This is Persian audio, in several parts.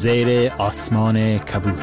زیر آسمان کبود.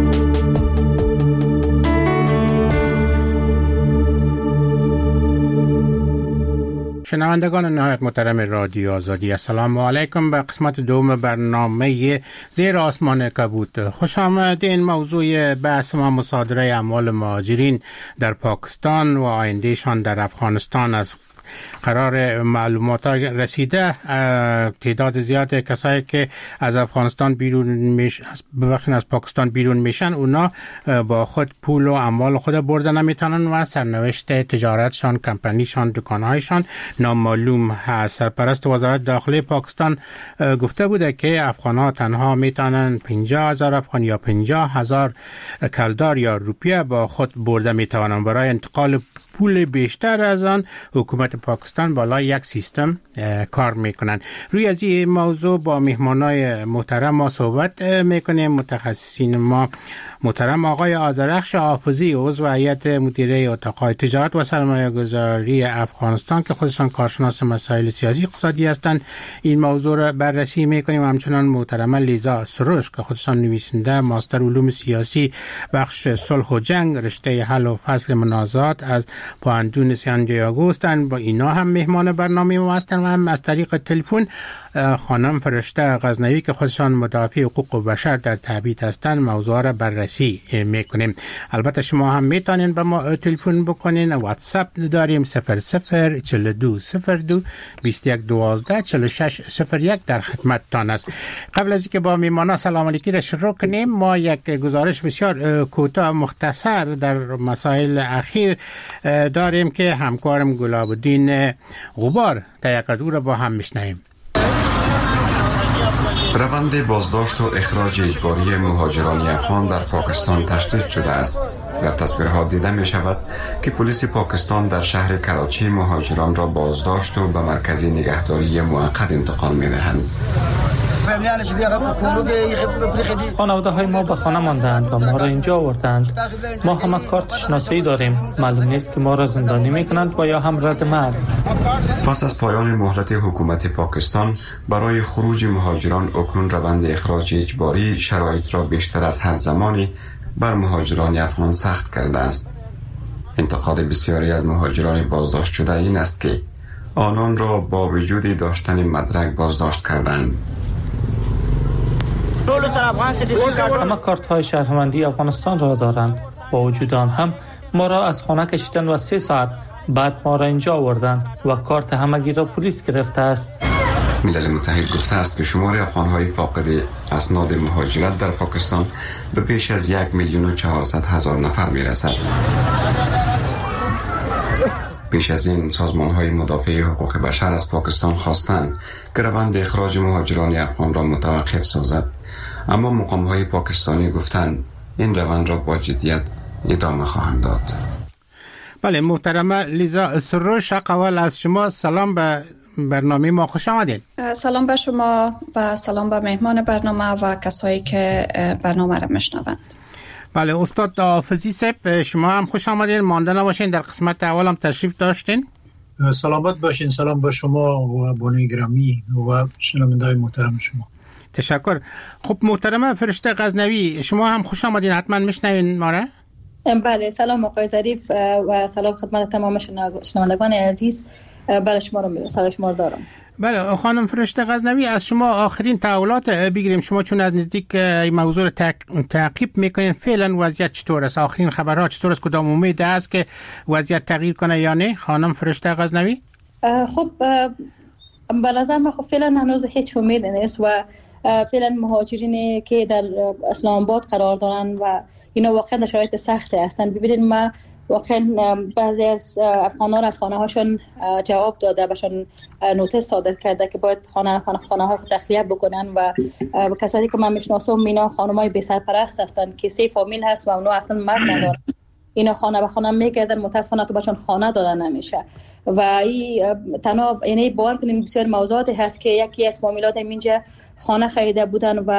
شنوندگان نهایت محترم رادیو آزادی، السلام علیکم. به قسمت دوم برنامه زیر آسمان کبود خوش آمدین. موضوع بحث ما مصادره اموال مهاجرین در پاکستان و آیندهشان در افغانستان است. قرار معلومات رسیده تعداد زیاد کسایی که از افغانستان بیرون از پاکستان بیرون میشن، اونا با خود پول و اموال خود برده نمیتونن و سرنوشت تجارتشان، کمپانیشان، دکانهایشان نامعلوم هست. سرپرست وزارت داخلی پاکستان گفته بوده که افغانها تنها میتونن 50,000 افغان یا 50,000 کلدار یا روپیه با خود برده میتونن. برای انتقال پول بیشتر از آن حکومت پاکستان بالا یک سیستم کار میکنن. روی از این موضوع با مهمانای محترم ما صحبت میکنیم. متخصصین ما محترم آقای آذرخش حافظی، عضو هیئت مدیره اتاق‌های تجارت و سرمایه‌گذاری افغانستان که خودشان کارشناس مسائل سیاسی اقتصادی هستند، این موضوع را بررسی میکنیم. همچنان محترم لیزا سروش که خودشان نویسنده ماستر علوم سیاسی بخش صلح و جنگ رشته حل و فصل منازعات از پوهنتون سان دیاگو هستند. با اینا هم مهمان برنامه ما هستند و هم از طریق تلفن خانم فرشته غزنوی که خودشان مدافع حقوق بشر در تبعید هستند موضوع را بررسی میکنیم. البته شما هم میتونین به ما تلفن بکنین. واتساپ داریم 004202 2112 4601 در خدمتتان است. قبل از اینکه با میهمانا سلام علیکی را شروع کنیم، ما یک گزارش بسیار کوتاه مختصر در مسائل اخیر داریم که همکارم گلاب‌الدین غبار تیقدو را با هم میشنویم. روند بازداشت و اخراج اجباری مهاجران افغان در پاکستان تشدید شده است. در تصویرها دیده می شود که پلیس پاکستان در شهر کراچی مهاجران را بازداشت و به مرکز نگهداری موقت انتقال می دهند. خانواده های ما به خانه ماندند و ما را اینجا آوردند. ما همه کارت شناسایی داریم. معلوم نیست که ما را زندانی می کنند و یا هم رد مرز. پس از پایان مهلت حکومت پاکستان برای خروج مهاجران، اکنون روند اخراج اجباری شرایط را بیشتر از هر زمانی بر مهاجران افغان سخت کرده است. انتقاد بسیاری از مهاجران بازداشت شده این است که آنان را با وجود داشتن مدرک بازداشت کردند. همه کارت های شهروندی افغانستان را دارند. با وجود آن هم ما را از خانه کشیدند و 3 ساعت بعد ما را اینجا آوردند و کارت همگی را پلیس گرفته است. ملل متحد گفته است که شمار افغان‌های فاقد اسناد مهاجرت در پاکستان به بیش از 1,400,000 نفر می‌رسد. پیش از این سازمان‌های مدافع حقوق بشر از پاکستان خواستند که روند اخراج مهاجران افغان را متوقف سازد، اما مقام‌های پاکستانی گفتند این روند را با جدیت ادامه خواهند داد. بله محترمه لیزا سروش، اول از شما سلام به برنامه ما، خوش آمدید. سلام به شما و سلام به مهمان برنامه و کسایی که برنامه را میشنوند. بله استاد حافظی صاحب، شما هم خوش آمدید. مانده نباشین، در قسمت اول هم تشریف داشتین. سلامت باشین. سلام به شما و بانوی گرامی و شنونده‌های محترم شما. تشکر. خب محترمه فرشته غزنوی، شما هم خوش آمدین، حتما میشنوین ما را. بله سلام آقای ظریف و سلام خدمت تمام شنوندگان عزیز. بله شما رو میرسم، شما رو دارم. بله خانم فرشته غزنوی، از شما آخرین تحولات بگیریم. شما چون از نزدیک این موضوع رو تعقیب میکنین، فعلا وضعیت چطور است؟ آخرین خبرها چطور است؟ کدام امید است که وضعیت تغییر کنه یا نه خانم فرشته غزنوی؟ خب به نظر من خب فعلا هنوز هیچ امید نیست و فعلا مهاجرینی که در اسلام آباد قرار دارن و اینا واقعا در شرایط سختی هستن. ببینید ما واقعا بعضی از افغان‌ها از خانه‌هاشون جواب داده، بهشون نوتیس صادر کرده که باید خانه‌ها رو تخلیه بکنن و کسانی که من میشناسم اینا خانم‌های بی سرپرست هستن که 3 فامیل هست و اونا اصلا مرد ندارن. اینا خانه به خانه میگردن، متاسفانه تو بهشون خانه دادن نمیشه و این تنها یعنی باور کنیم بسیار موضوعاتی هست که یکی از فامیلات اینجا خانه خریده بودن و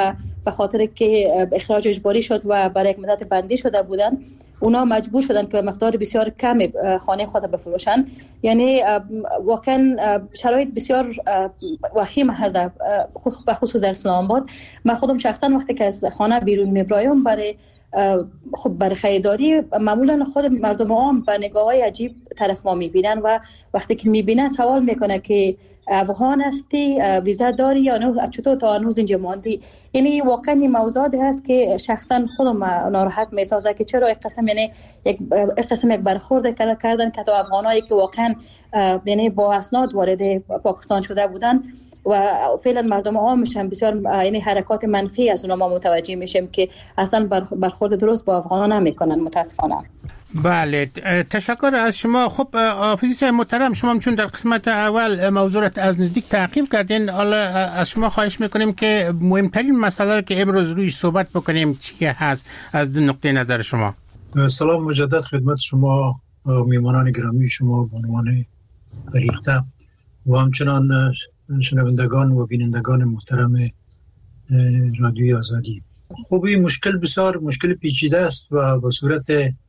به خاطر که اخراج اجباری شد و برای یک مدت بندی شده بودن، اونا مجبور شدن که مقدار بسیار کمی خانه خود بفروشن. یعنی واقعا شرایط بسیار وخیم هست به خصوص در اسلام آباد. من خودم شخصا وقتی که از خانه بیرون میبرایم برای خریداری، معمولا خود مردم عام به نگاه‌های عجیب طرف ما میبینن و وقتی که میبینن سوال میکنه که افغان هستی، ویزا داری یا نه، چطور تا هنوز اینجا ماندی. یعنی واقعا این موضوعی هست که شخصا خودم ناراحت میسازه که چرا یک قسم یک برخورد کردن که تا افغانایی که واقعا یعنی با اسناد وارد پاکستان شده بودن و فعلا مردم عامش هم بسیار یعنی حرکات منفی از اونها ما متوجه میشیم که اصلا برخورد درست با افغانان نمیکنن متاسفانه. بله، تشکر از شما. خب آفیسر محترم، شما چون در قسمت اول موضوع از نزدیک تعقیب کردین، حالا از شما خواهش میکنیم که مهمترین مسئله که امروز رویش صحبت بکنیم چی هست از دو نقطه نظر شما. سلام مجدد خدمت شما میهمانان گرامی شما، بانوان فریقته و همچنان شنوندگان و بینندگان محترم رادیوی آزادی. خب این مشکل بسیار مشکل پیچیده است و به صورت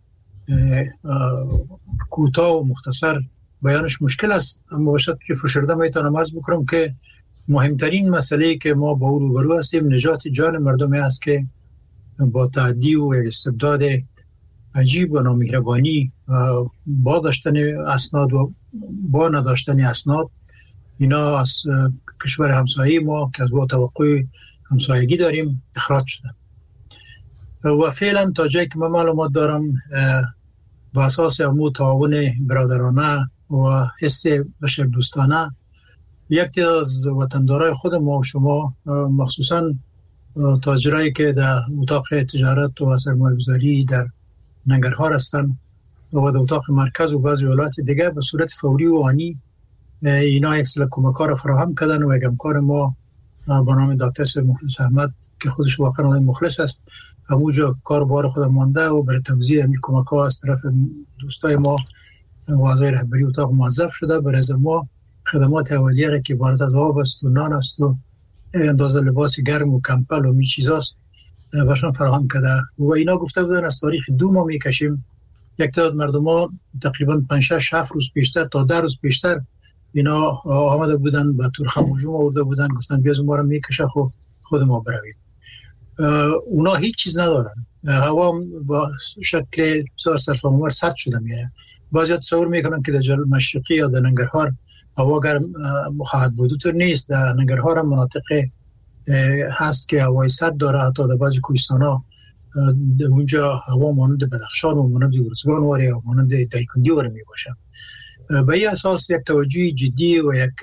کوتاه و مختصر بیانش مشکل است، اما باشد که فشرده میتونم عرض بکنم که مهمترین مسئله که ما با او روبرو هستیم نجات جان مردمی است که با تعدی و استبداد عجیب و نامهربانی با داشتن اسناد و با نداشتن اسناد اینا از کشور همسایه ما که از با توقع همسایگی داریم اخراج شدن و فعلا تا جایی که من معلومات دارم با اساس امو تعاون برادرانه و حس بشر دوستانه یک از وطندارای خود ما و شما، مخصوصا تاجرایی که در اتاق تجارت و سرمایه‌گذاری در ننگرهار هستند و در اتاق مرکز و بعضی ولایات دیگه به صورت فوری و آنی اینا یک سری کمک‌ها را فراهم کردن و یک همکار ما با نام دکتر مخلص احمد که خودش واقعا مخلص است همونجا کاربار خود مانده و برای توزیع همین کمک‌ها از طرف دوستای ما و اعضای رهبری اتاق موظف شده برای ما خدمات اولیه را که عبارت از آب است و نان است و اندازه لباس گرم و کمپل و می چیزاست باشن فراهم کرده و اینا گفته بودن از تاریخ 2 ماه میکشیم. یک تعداد مردم ها تقریبا 5-6 روز پیشتر تا 10 روز پیشتر اینا آمده بودن به تورخم هجوم آورده بودن، گفتن بیاز ما رو میکشه خود ما برویم. اونا هیچ چیز ندارن، هوا با شکل سرفامور سرد شده میره. بعضی تصور میکنن که در جنوب مشرقی یا در ننگرهار هوا گرم خواهد بود، تو نیست. در ننگرهار هم مناطق هست که هوای سرد داره، حتی در بعضی کوهستان‌ها اونجا هوا مانند بدخشان و مانند ارزگان واره و مانند دایکندی واره می باشه. به این اساس یک توجه جدی و یک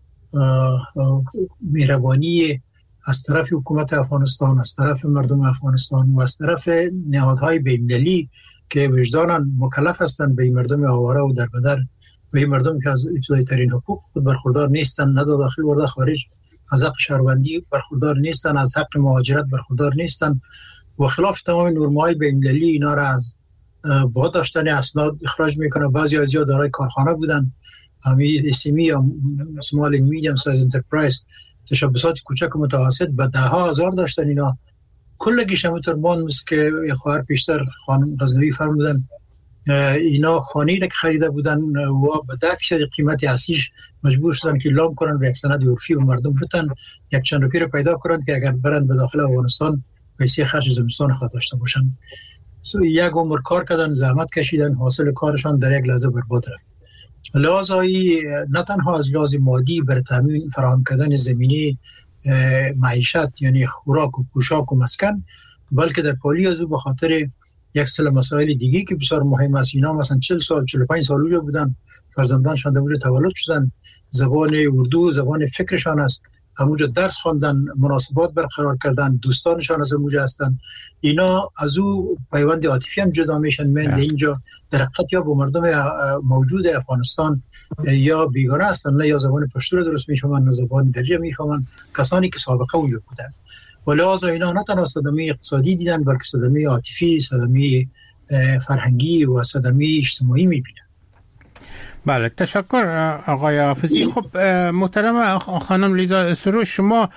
مهربانی از طرف حکومت افغانستان، از طرف مردم افغانستان و از طرف نهادهای بین‌المللی که وجداناً مکلف هستند به مردم آواره و در بدر، به مردم که از ابتدایی ترین حقوق خود برخوردار نیستند، نه داخل و خارج از حق شهروندی برخوردار نیستند، از حق مهاجرت برخوردار نیستند و خلاف تمام نورم‌های بین‌المللی اینا را از با داشتن اسناد اخراج میکنه. بعضی از ها دارای کارخانه بودن، همین اسمی یا سمال میدیم سایز انترپرایز، تشبثات کوچک و متوسط به 10,000 داشتن. اینا کلگیش همونطور ماند مثل که یه خواهر پیشتر خانم غزنوی فرمودن اینا خانه‌ای را که خریده بودن و به 10% قیمت اصلیش مجبور شدن که اعلام کنن به یک سند عرفی و مردم بتن یک چند روپیه پیدا کنن که اگر برن به داخل افغانستان پیسه خرج زمستان خود داشته باشن. یک عمر کار کردن، زحمت کشیدن، حاصل کارشان در یک لحظه برباد رفت. لحاظی نه تنها از لحاظ مادی بر تامین فراهم کردن زمینه معیشت یعنی خوراک و پوشاک و مسکن، بلکه در پالی از او به خاطر یک سری مسائل دیگه که بسیار مهم است. اینا مثلا 40 سال 45 سال اونجا بودن، فرزندانشان در اونجا تولد شدن، زبان اردو زبان فکرشان است، همونجا درس خواندن، مناسبات برقرار کردن، دوستانشان از اونجا هستن. اینا از او پیوند عاطفی هم جدا میشن. من اینجا در حقیقت یا با مردم موجود افغانستان یا بیگانه هستن، نه یا زبان پشتو رو درست میفهمن نه زبان دری میفهمن، کسانی که سابقه اونجا بودن. ولهذا اینا نه تنها صدمه اقتصادی دیدن بلکه صدمه عاطفی، صدمه فرهنگی و صدمه اجتماعی میبینن. بله تشکر آقای حافظی. خب محترم خانم لیزا سروش، شما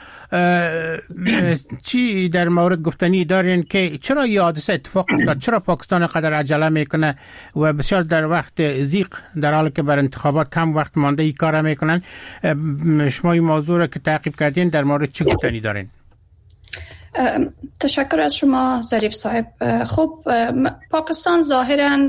چی در مورد گفتنی دارین که چرا این حادثه اتفاق افتاد؟ چرا پاکستان قدر عجله میکنه و بسیار در وقت ضیق در حالی که بر انتخابات کم وقت مانده این کار میکنن؟ شما این موضوع را که تعقیب کردین در مورد چی گفتنی دارین؟ تشکر از شما ظریف صاحب. خب پاکستان ظاهراً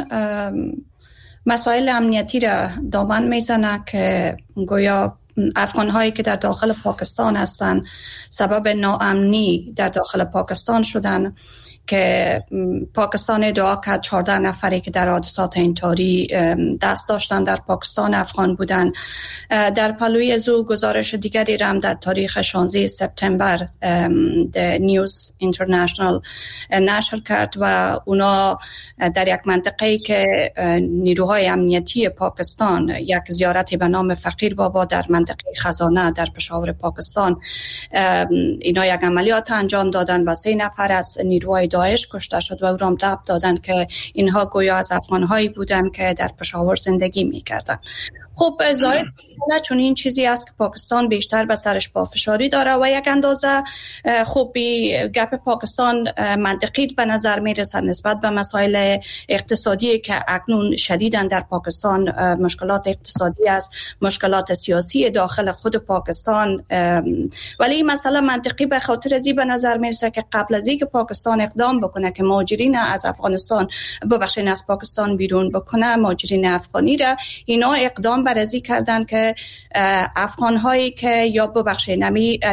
مسائل امنیتی را دامن میزنه که گویا افغان هایی که در داخل پاکستان هستند سبب ناامنی در داخل پاکستان شدن که پاکستان ادعا کرد 14 نفری که در حادثات انتحاری دست داشتن در پاکستان افغان بودن. در پلوی زو گزارش دیگری را هم در تاریخ 16 سپتامبر نیوز اینترنشنال نشر کرد و اونا در یک منطقه‌ای که نیروهای امنیتی پاکستان یک زیارتی به نام فقیر بابا در منطقه خزانه در پشاور پاکستان اینا یک عملیات انجام دادن و 3 نفر از نیروهای داعش کشته شد و او را ربط دادن که اینها گویا از افغان‌هایی بودن که در پشاور زندگی می‌کردن. خب ظاهر چون این چیزی است که پاکستان بیشتر به سرش پافشاری داره و یک اندازه خب گپ پاکستان منطقی به نظر میرسه نسبت به مسائل اقتصادی که اکنون شدیداً در پاکستان مشکلات اقتصادی است، مشکلات سیاسی داخل خود پاکستان، ولی این مسئله منطقی به خاطر ازی به نظر میرسه که قبل از اینکه پاکستان اقدام بکنه که مهاجرین از افغانستان ببخشید از پاکستان بیرون بکنه، مهاجرین افغانی را اینا اقدام بررسی کردن که افغان هایی که یا ببخشید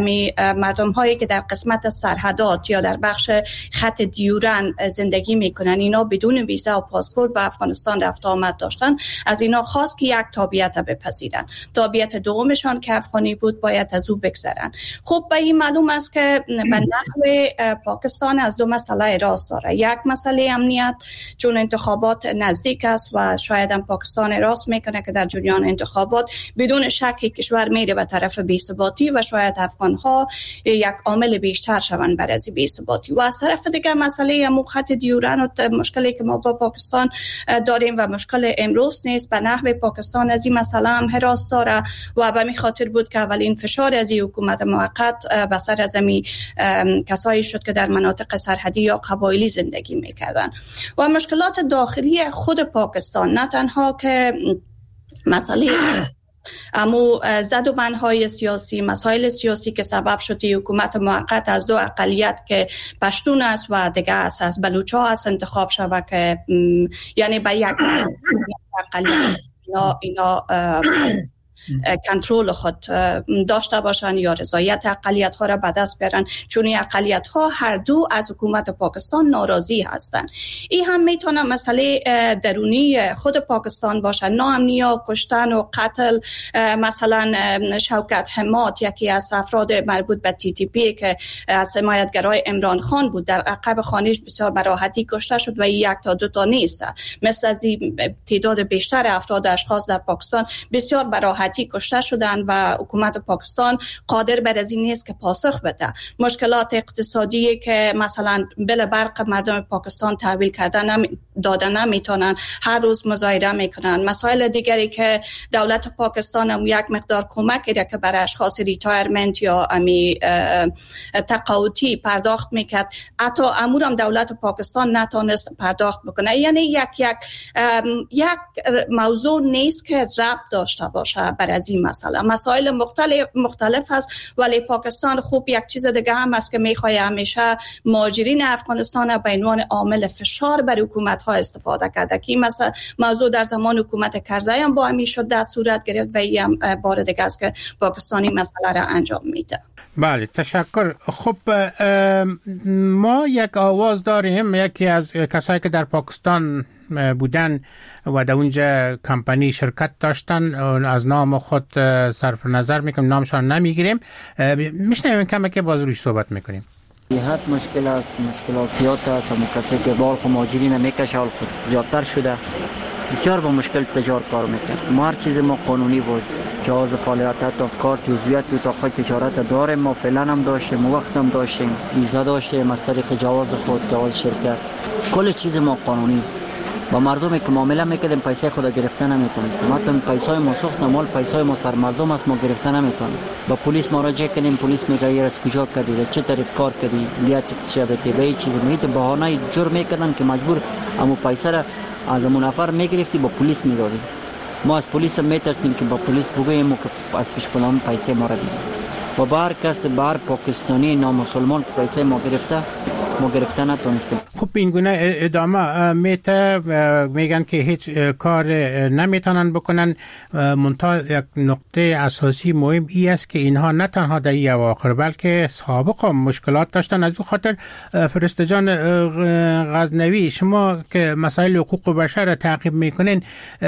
مردم هایی که در قسمت سرحدات یا در بخش خط دیورن زندگی میکنن اینا بدون ویزا و پاسپورت به افغانستان رفت آمد داشتن، از اینا خواست که یک تابعیت بپذیرن. تابعیت دومشان که افغانی بود باید از او بگذرن. خب به این معلوم است که به نحو پاکستان از دو مسئله راست داره. یک مسئله امنیت، چون انتخابات نزدیک است و شاید هم پاکستان راست میکنه که در جریان انتخابات بدون شک کشور میره به طرف بی‌ثباتی و شاید افغان‌ها یک عامل بیشتر شوند برای از بی‌ثباتی. و از طرف دیگه مسئله خط دیورن و مشکلی که ما با پاکستان داریم و مشکل امروز نیست، به نحو پاکستان از این مسئله هم حراس داره و به می خاطر بود که اولین فشار از این حکومت موقت به سر از کسایی شد که در مناطق سرحدی یا قبایلی زندگی میکردن و مشکلات داخلی خود پاکستان، نه تنها که مسئله امو زد و بندهای سیاسی، مسائل سیاسی که سبب شد حکومت موقت از دو اقلیت که پشتون است و دیگه است از بلوچ‌ها است انتخاب شود که یعنی به یک اقلیت اینا کنترل خود داشته باشن یا رضایت اقلیت ها را به دست بیارن، چون این اقلیت ها هر دو از حکومت پاکستان ناراضی هستند. این هم میتونه مسئله درونی خود پاکستان باشه، ناامنی و کشتن و قتل. مثلا شوکت حماد یکی از افراد مربوط به TTP که از حمایتگرای عمران خان بود در عقب خانه‌اش بسیار به راحتی کشته شد و یک تا دو تا نیست، مثل از تعداد بیشتر افراد اشخاص در پاکستان بسیار به راحتی کشته شدن و حکومت پاکستان قادر بر از این نیست که پاسخ بده. مشکلات اقتصادی که مثلا بل برق مردم پاکستان تحویل کردن دادن نمیتونن، هر روز مظاهره میکنن. مسائل دیگری که دولت پاکستان هم یک مقدار کمکی را که برای اشخاص ریتایرمنت یا تقاعدی پرداخت میکرد، حتی امورم دولت پاکستان نتونست پرداخت بکنه. یعنی یک موضوع نیست که ربط داشته باشه بر از این مسائل مختلف هست، ولی پاکستان خوب یک چیز دیگه هم است که میخواد همیشه مهاجرین افغانستان به عنوان عامل فشار بر حکومت ها استفاده کرده که این موضوع در زمان حکومت کرزی هم با همین شدت صورت گرفت و این هم بار دیگه است که پاکستانی مسئله را انجام میده. بله تشکر. خب ما یک آواز داریم، یکی از کسایی که در پاکستان بودن و در اونجا کمپانی شرکت داشتن، از نام خود صرف نظر میکنیم، نامشان نمیگیریم، میشنویم کمی که باز روش صحبت میکنیم. حد مشکل است، مشکلات زیاد است، اما کسی که بال خود مهاجرین میکشه حال خود زیادتر شده، بسیار با مشکل تجار کار میکنه. ما هر چیز ما قانونی بود، جواز فعالیت تا کارت عضویت بود تا خود تجارت داریم، ما فعلا هم داشتیم، وقت هم داشتیم، ویزا داشتیم از طریق جواز خود، جواز شرکت، کل چیز ما قانونی. با مردمی که معامله میکردیم پیسه خود گرفته نمیتونستیم. حتی پیسای ما سوخت مال پیسای ما سر مردم است، ما گرفته نمیتونیم. با پلیس مراجعه کردیم، پلیس میگه از کجا کردی، چه طریق کار کردی، بیا تکس شبته به چیز میگه بهانه جور میکردن که مجبور امو پیسه را از امون نفر میگرفتی با پلیس میدادی. ما از پلیس میترسیم که با پلیس بگوییم که از پیش پلان پیسه ما را بدید. و بار کس بار پاکستانی نامسلمان که پیسه ما گرفته نتونستیم. خب این گونه ادامه میگن که هیچ کار نمیتونن بکنن. منتها یک نقطه اساسی مهم ای است که اینها نه تنها در این اواخر بلکه سابق مشکلات داشتن. از اون خاطر فرشته جان غزنوی، شما که مسائل حقوق بشر را تعقیب میکنین،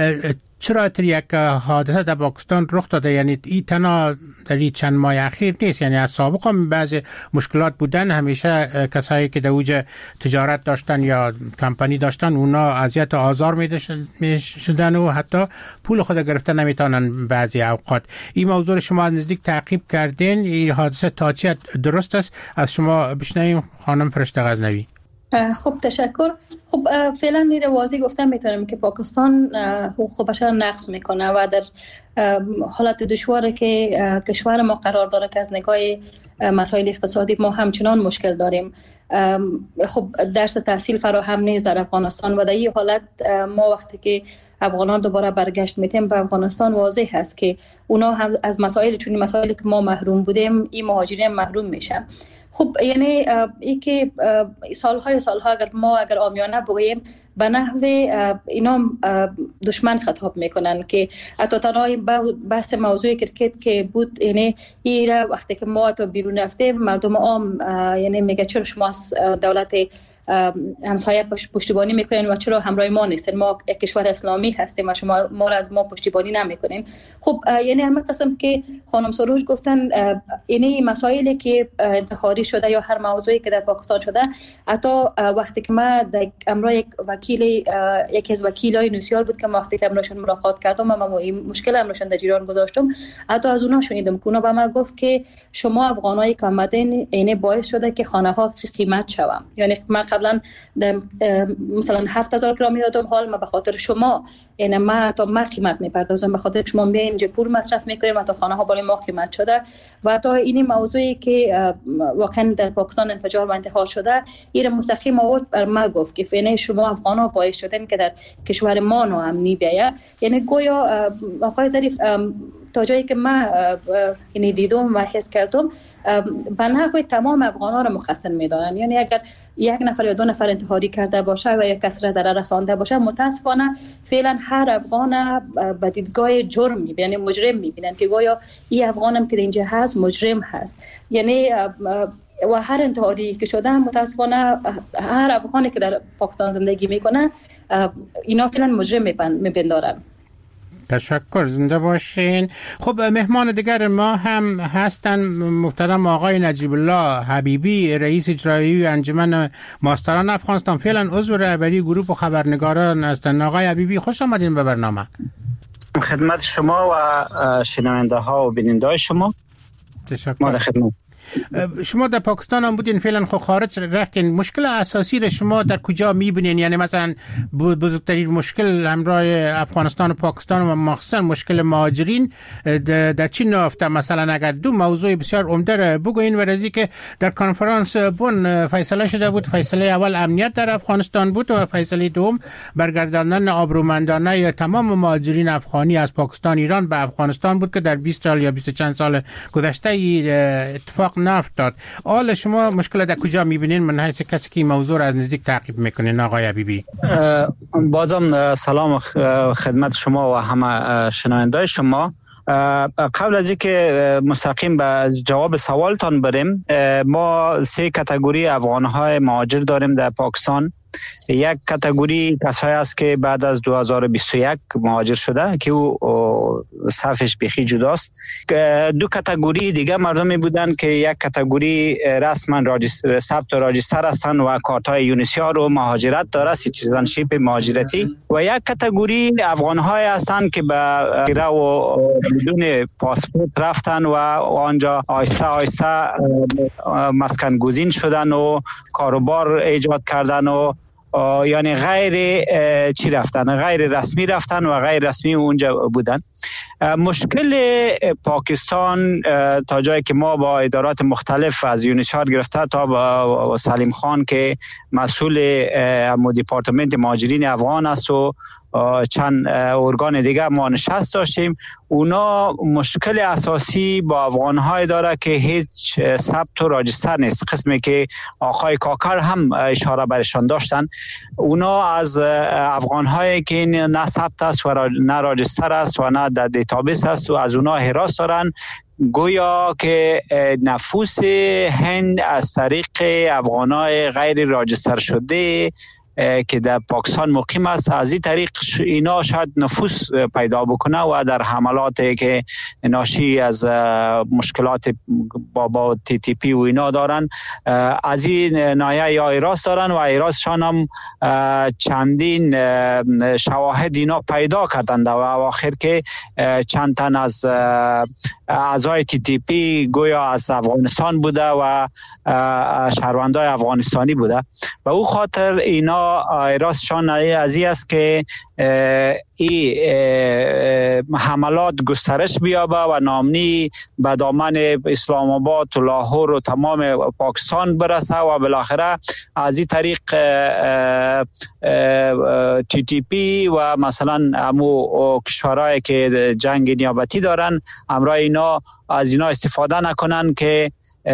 چرا یک حادثه در پاکستان رخ داده؟ یعنی این تنها در این چند ماه اخیر نیست، یعنی از سابق هم بعض مشکلات بودن. همیشه کسایی که در اوج تجارت داشتن یا کمپانی داشتن اونا اذیت و آزار می شدن و حتی پول خود گرفته نمیتونن بعضی اوقات. این موضوع شما از نزدیک تعقیب کردین، این حادثه تا چه درست است؟ از شما بشنویم خانم فرشته غزنوی. خب تشکر. خب فعلا نیره واضح گفتم میتونم که پاکستان حقوق بشر نقض میکنه و در حالت دشواره که کشور ما قرار داره که از نگاه مسائل اقتصادی ما همچنان مشکل داریم. خب درس تحصیل فراهم نیست در افغانستان و در این حالت ما وقتی که افغانان دوباره برگشت میتیم به افغانستان واضح هست که اونا هم از مسائل چون مسائلی که ما محروم بودیم این مهاجرین محروم میشن. خب یعنی ای که سالها اگر عامیانه بگوییم به نحو اینا دشمن خطاب میکنن که حتی تنها بحث موضوع کرکت که بود، یعنی ایره وقتی که ما تو بیرون رفتیم مردم عام یعنی میگه چرا شما دولت همسایه پشتیبانی میکنین و چرا همراه ما نیستین؟ ما یک کشور اسلامی هستیم و شما ما را از ما پشتیبانی نمیکنین. خب یعنی همه قسم که خانم سروش گفتن، یعنی مسائلی که انتحاری شده یا هر موضوعی که در پاکستان شده، حتی وقتی که ما در امرای یکی از وکیلای نوسیال بود که ما وقتی که امراشون ملاقات کردم و ما مشکل امراشون در جریان گذاشتم، حتی از اونها شنیدم که اونا به ما گفت که شما افغانایی که آمدین اینه باعث شده که خانه ها قیمت شوم. یعنی ما قبلا مثلا 7000 کرا میدادم، حال ما به خاطر شما یعنی ما قیمت میپردازم، به خاطر شما میاین اینجا پول مصرف میکنیم تا خانه ها بالای ما قیمت شده. و تا این موضوعی که واقعا در پاکستان انفجار و انتحار شده، این مستقیم آورد بر ما گفت که یعنی شما افغان ها باعث شدن که در کشور ما ناامنی بیاید. یعنی گویا آقای ظریف تا جایی که من یعنی دیدم و حس کردم به نحوی تمام افغان ها را مقصر میدانن. یعنی اگر یک نفر یا دو نفر انتحاری کرده باشه و یا کسی را ضرر رسانده باشه، متاسفانه فعلا هر افغان به دیدگاه جرم میبینن، یعنی مجرم میبینن که گویا این افغانم که اینجا هست مجرم هست. یعنی و هر انتحاری که شده متاسفانه هر افغانی که در پاکستان زندگی میکنه اینا فعلا مجرم میپندارن. تشکر، زنده باشین. خب مهمان دیگر ما هم هستن محترم آقای نجیب الله حبیبی، رئیس اجرایی انجمن ماستران افغانستان، فعلا عضو رهبری گروه خبرنگاران هستند. آقای حبیبی خوش آمدین به برنامه. خدمت شما و شنونده ها و بیننده های شما. تشکر. ما در خدمت. شما در پاکستان هم بودین، فعلا خب خارج رفتین. مشکل اساسی را شما در کجا میبینین؟ یعنی مثلا بزرگترین مشکل همراه افغانستان و پاکستان و مخصوصا مشکل مهاجرین در چی نهفته؟ مثلا اگر دو موضوع بسیار عمده را بگوین. ورزی که در کنفرانس بن فیصله شده بود، فیصله اول امنیت در افغانستان بود و فیصله دوم برگرداندن آبرومندانه یا تمام مهاجرین افغانی از پاکستان ایران به افغانستان بود که در 20 سال یا 20 چند سال گذشته اتفاق نافتاد. حال شما مشکل در کجا میبینین من حیث کسی که این موضوع را از نزدیک تعقیب میکنین؟ آقای حبیبی بازم سلام خدمت شما و همه شنونده‌های شما. قبل از اینکه مستقیم به جواب سوالتان بریم، ما 3 کاتگوری افغان‌های مهاجر داریم در پاکستان. یک کاتگوری کسایی است که بعد از 2021 مهاجر شده که او صفش بیخی جداست. 2 کاتگوری دیگه مردمی بودن که یک کاتگوری رسما ثبت و راجستر هستن و کارت‌های یونیسیار و مهاجرت داره، سیتیزنشیپ مهاجرتی. و یک کاتگوری افغان‌های هستن که به غیر و بدون پاسپورت رفتن و آنجا آهسته آهسته مسکن گزین شدن و کاروبار ایجاد کردن و یعنی غیر چی رفتن، غیر رسمی رفتن و غیر رسمی اونجا بودن. مشکل پاکستان تا جایی که ما با ادارات مختلف از یونیچار گرفته تا با سلیم خان که مسئول دیپارتمنت مهاجرین افغان است و چند ارگان دیگه ما نشست داشتیم، اونا مشکل اساسی با افغان‌های داره که هیچ ثبت و راجستر نیست. قسمی که آقای کاکر هم اشاره برشان داشتن، اونا از افغان‌هایی که نه ثبت است و نه راجستر است و نه در دیتابیس است و از اونا هراس دارن، گویا که نفوس هند از طریق افغان‌های غیر راجستر شده که در پاکستان مقیم است از این طریق اینا شاید نفوذ پیدا بکنه و در حملاتی که ناشی از مشکلات با تی تی پی و اینا دارن از این نایه یا ایراس دارن و ایراسشان هم چندین شواهد اینا پیدا کردند و آخر که چند تن از اعضای تی تی پی گویا از افغانستان بوده و شهروندای افغانستانی بوده و او خاطر اینا ایراسشان از این است که حملات گسترش بیابه و نامنی به دامن اسلام آباد و لاهور و تمام پاکستان برسه و بالاخره از این طریق تی تی پی و مثلا امو کشورهایی که جنگ نیابتی دارن امرای اینا از اینا استفاده نکنن که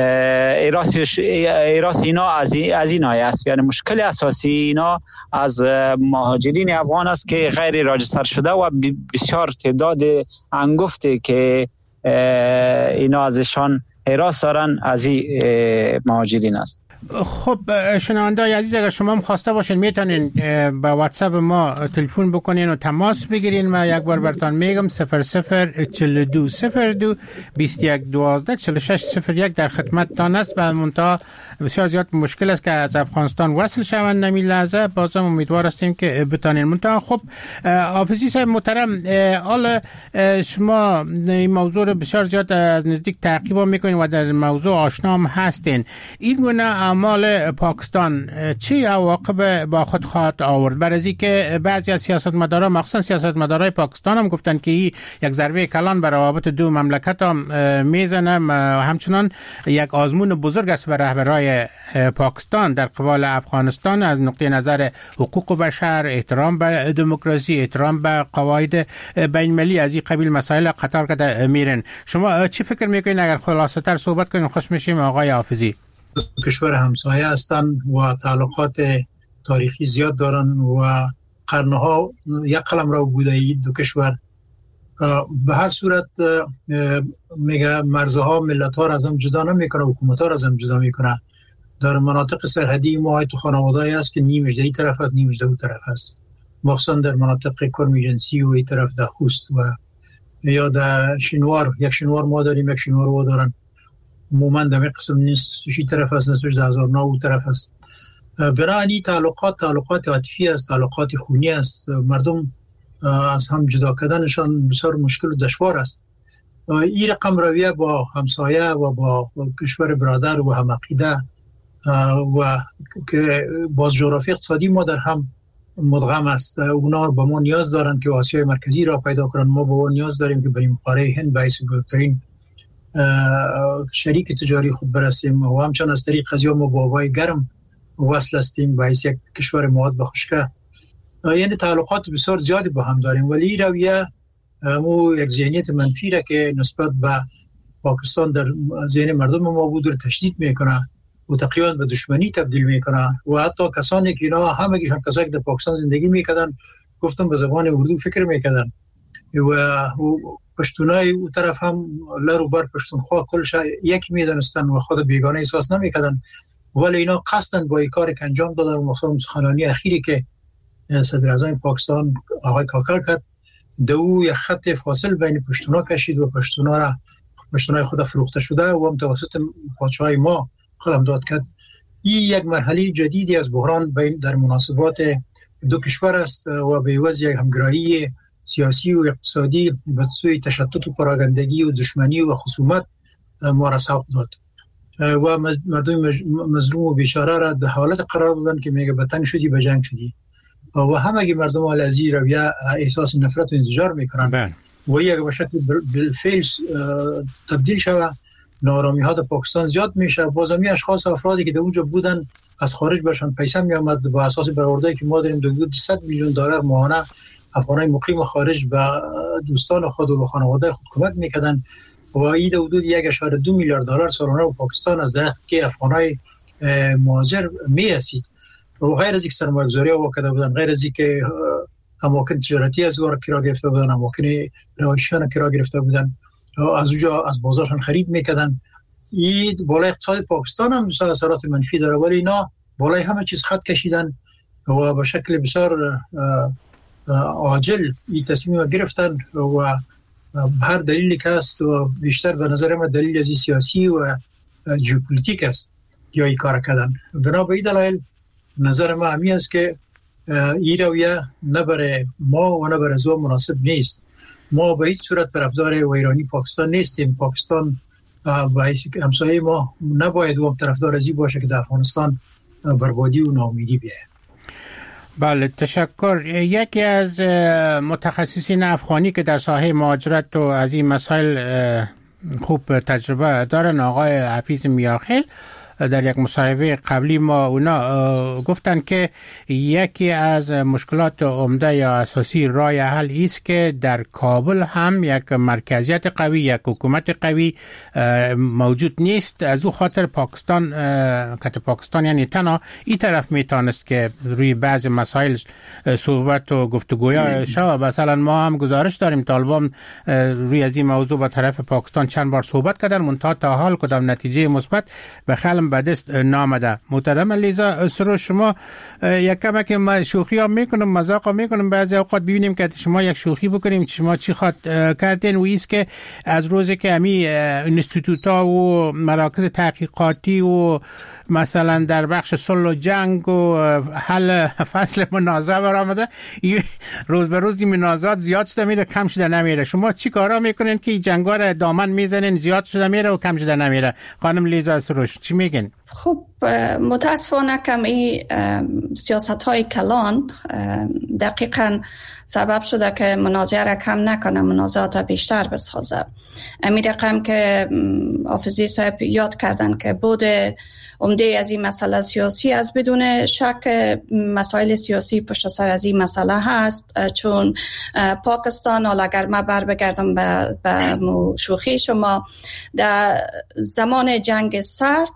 ایراس اینا از این است. یعنی مشکل اساسی اینا از مهاجرین افغان است که غیر راجستر شده و بسیار تعداد انگفته که اینا ازشان ایراس دارن از این مهاجرین است. خب شنونده‌های عزیز، اگر شما هم خواسته باشین میتونین با واتساپ ما تلفن بکنین و تماس بگیرین. ما یک بار براتون میگم 0042 02 21 12 46 01 در خدمتتان است. و منتها بسیار زیاد مشکل است که از افغانستان وصل شوند نمی لحظه. بازم امیدوار هستیم که بتونین. منتها خب حافظی صاحب محترم، حالا شما این موضوع رو بسیار زیاد از نزدیک تعقیب میکنین و در موضوع آشنا هم هستین. این گونه اعمال پاکستان چه عواقب با خود خواهد آورد؟ برای اینکه بعضی از سیاستمداران مخصوصا سیاستمدارای پاکستان هم گفتن که این یک ضربه کلان بر روابط دو مملکت هم میزنه و همچنان یک آزمون بزرگ است بر رهبرای پاکستان در قبال افغانستان از نقطه نظر حقوق بشر، احترام به دموکراسی، احترام به قواعد بین المللی. از این قبیل مسائل قطار کرده میرن. شما چی فکر میکنین؟ اگر خلاصه تر صحبت کنین خوش میشیم. آقای حافظی. کشور همسایه هستند و تعلقات تاریخی زیاد دارن و قرنها یک قلم رو بوده این دو کشور. به هر صورت میگه مرزها ملت‌ها را از هم جدا نمیکنه، حکومت‌ها را از هم جدا میکنه. در مناطق سرحدی ما تو خانواده‌ای است که نیمش این طرف است نیمش اون طرف است، مخصوصا در مناطق کرم جنسی و این طرف در خوست و یا در شینوار. یک شینوار ما داریم، یک شینوار و دارن. عموما در این قسم نیست شی طرف است، نستوش در هزارنا و طرف است. برای تعلقات عاطفی است، تعلقات خونی است. مردم از هم جدا کردنشان بسیار مشکل و دشوار است. این رقم رویه با همسایه و با کشور برادر و هم عقیده و که باز جغرافی اقتصادی ما در هم مدغم است. اونا با ما نیاز دارن که آسیای مرکزی را پیدا کنن، ما با ما نیاز داریم که بریم قاره هند باعث بزرگترین شریک تجاری خود برسیم و همچنان از طریق قضیه ما با هوای گرم وصل هستیم باعث یک کشور مواد به خشکه. یعنی تعلقات بسیار زیادی با هم داریم، ولی رویه مو یک ذهنیت منفی را که نسبت به پاکستان در ذهن مردم ما بود رو تشدید میکنه و تقریبا به دشمنی تبدیل میکنه. و حتی کسانی که اینا همگیشان کسایی که در پاکستان زندگی میکردن گفتم به زبان اردو فکر میکردن و پشتونای اون طرف هم لرو بر پشتونخوا کلش یک میدونستن و خود بیگانه احساس نمیکردن، ولی اینا قصدن با این کار که انجام دادن. مخصوصا سخنرانی اخیری که صدر اعظم پاکستان آقای کاکر کرد، دو یک خط فاصل بین پشتونا کشید و پشتونای خود فروخته شده و هم توسط پادشاهی ما قلمداد کرد. این یک مرحله جدیدی از بحران بین در مناسبات دو کشور است و به عوض یک همگرایی سیاسی و اقتصادی به سوی تشتت و پراگندگی و دشمنی و خصومت ما را سوق داد. و مردم مظلوم و بیچاره را در حالت قرار دادن که میگه به تنگ شدی به جنگ شدی و همه مردم از این رویه احساس نفرت و انزجار میکنن و یک به شکل بالفعل تبدیل شود. نارامی ها در پاکستان زیاد میشه. بازمی اشخاص افرادی که در اونجا بودن از خارج برشان پیسه می آمد با اساس برآورده‌ای که ما داریم حدود $100 میلیون ماهانه افغانای مقیم خارج به دوستان خود و به خانواده خود کمک میکردن و این حدود $1.2 میلیارد سالانه به پاکستان از طریق که افغانای مهاجر میرسید و غیر از اینکه سرمایه‌گذاری ها کرده بودن، غیر از اینکه اماکن تجارتی از اونها کرا گرفته بودن، اماکن رهایشیان کرا گرفته بودن، از اونجا از بازارشان خرید میکردن. این بالای اقتصاد پاکستان هم اثرات منفی داره، ولی اینا بالای همه چیز خط کشیدن و به شکل بسیار عاجل این تصمیم گرفتن و هر دلیلی که است و بیشتر به نظر من دلیل از سیاسی و ژئوپلیتیک است یا این کار کردن. بنا به این دلایل نظر من همی است که این رویه نه برای ما و نه برای زو مناسب نیست. ما به هیچ صورت طرفدار ویرانی پاکستان نیستیم. پاکستان و همسایه ما نباید و طرفدار ازی باشه که در افغانستان بربادی و ناامیدی بیاید. بله، تشکر. یکی از متخصصین افغانی که در ساحه مهاجرت و از این مسائل خوب تجربه دارن، آقای حفیظ میاخیل، در یک مصاحبه قبلی ما اونا گفتن که یکی از مشکلات عمده یا اساسی راه حل است که در کابل هم یک مرکزیت قوی، یک حکومت قوی موجود نیست. از او خاطر پاکستان یعنی تنها این طرف میتونست که روی بعض مسائل صحبت و گفتگویا شود. مثلا ما هم گزارش داریم طالبان روی از این موضوع با طرف پاکستان چند بار صحبت کردن، منتها تا حال کدام نتیجه مثبت به خلم به دست نامده. محترم لیزا سروش، شما یک کمک ما شوخی ها میکنم، مذاق ها میکنم، بعضی اوقات ببینیم که شما یک شوخی بکنیم شما چی خواد کردین و ایست که از روزی که همی انستیتوت ها و مراکز تحقیقاتی و مثلا در بخش صلح و جنگ و حل فصل منازعه برآمده، روز به روز این منازعات زیاد شده میره کم شده نمیره. شما چی کارا میکنین که جنگا را دامن میزنین زیاد شده میره و کم شده نمیره؟ خانم لیزا سروش چی میگین؟ خب متاسفانه کم این سیاست های کلان دقیقاً سبب شده که منازعه را کم نکنه، منازعات را بیشتر بسازه. امی رقم که حافظی صاحب یاد کردن که بود عمده از این مسئله سیاسی از بدون شک مسائل سیاسی پشت سر از این مسئله هست، چون پاکستان، اگر من بر بگردم به شوخی شما، در زمان جنگ سرد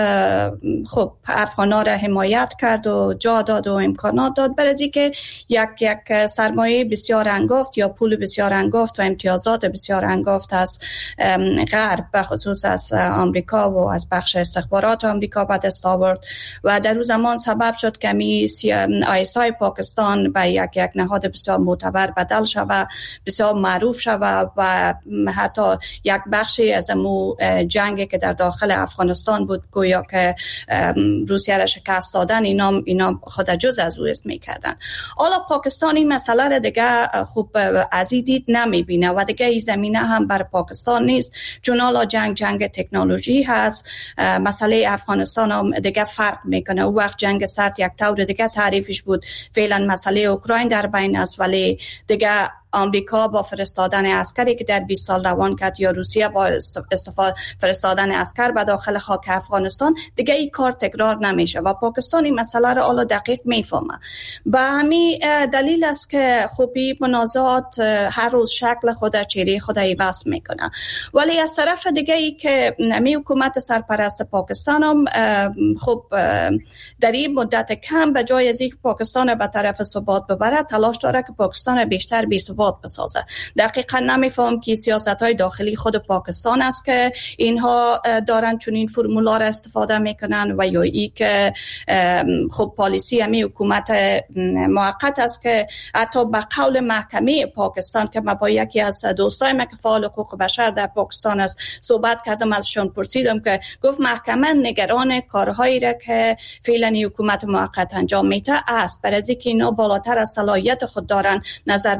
خب افغانا را حمایت کرد و جا داد و امکانات داد برای اینکه یک سرمایه بسیار انگفت یا پول بسیار انگفت و امتیازات بسیار انگفت از غرب به خصوص از آمریکا و از بخش استخبارات آمریکا به دست آورد و در اون زمان سبب شد که ISI پاکستان به یک نهاد بسیار معتبر بدل شود، بسیار معروف شود و حتی یک بخشی از جنگی که در داخل افغانستان بود گویا که روسیه را شکست دادن اینا خود جز از او است میکردن. حالا پاکستان این مسئله را دیگه خوب از این دید نمیبینه و دیگه این زمینه هم بر پاکستان نیست، چون حالا جنگ تکنولوژی هست. مسئله افغانستان هم دیگه فرق میکنه. او وقت جنگ سرد یک طور دیگه تعریفش بود، فعلا مسئله اوکراین در بین است، ولی دیگه آمریکا با فرستادن عسکری که در 20 سال روان کرد یا روسیه با فرستادن عسکر به داخل خاک افغانستان دیگه این کار تکرار نمیشه و پاکستان این مسئله را حالا دقیق میفهمه. به همین دلیل است که خوبی منازعات هر روز شکل خود چهره خود عوض میکنه. ولی از طرف دیگه ای که می حکومت سرپرست پاکستان هم خب در این مدت کم به جای از اینکه پاکستان به طرف ثبات ببره تلاش داره که پاکستان بیشتر بی ثبات بسازه. دقیقاً نمیفهم که سیاست‌های داخلی خود پاکستان است که اینها دارن چون این فرمولا را استفاده میکنن و یا ای که خب پالیسی همی حکومت موقت است که حتی به قول محکمه پاکستان که من با یکی از دوستای من که فعال حقوق بشر در پاکستان است صحبت کردم، ازشون پرسیدم که گفت محکمه نگران کارهایی را که فعلا حکومت موقت انجام میده است، برای اینکه اینا بالاتر از صلاحیت خود دارن نظر به قانون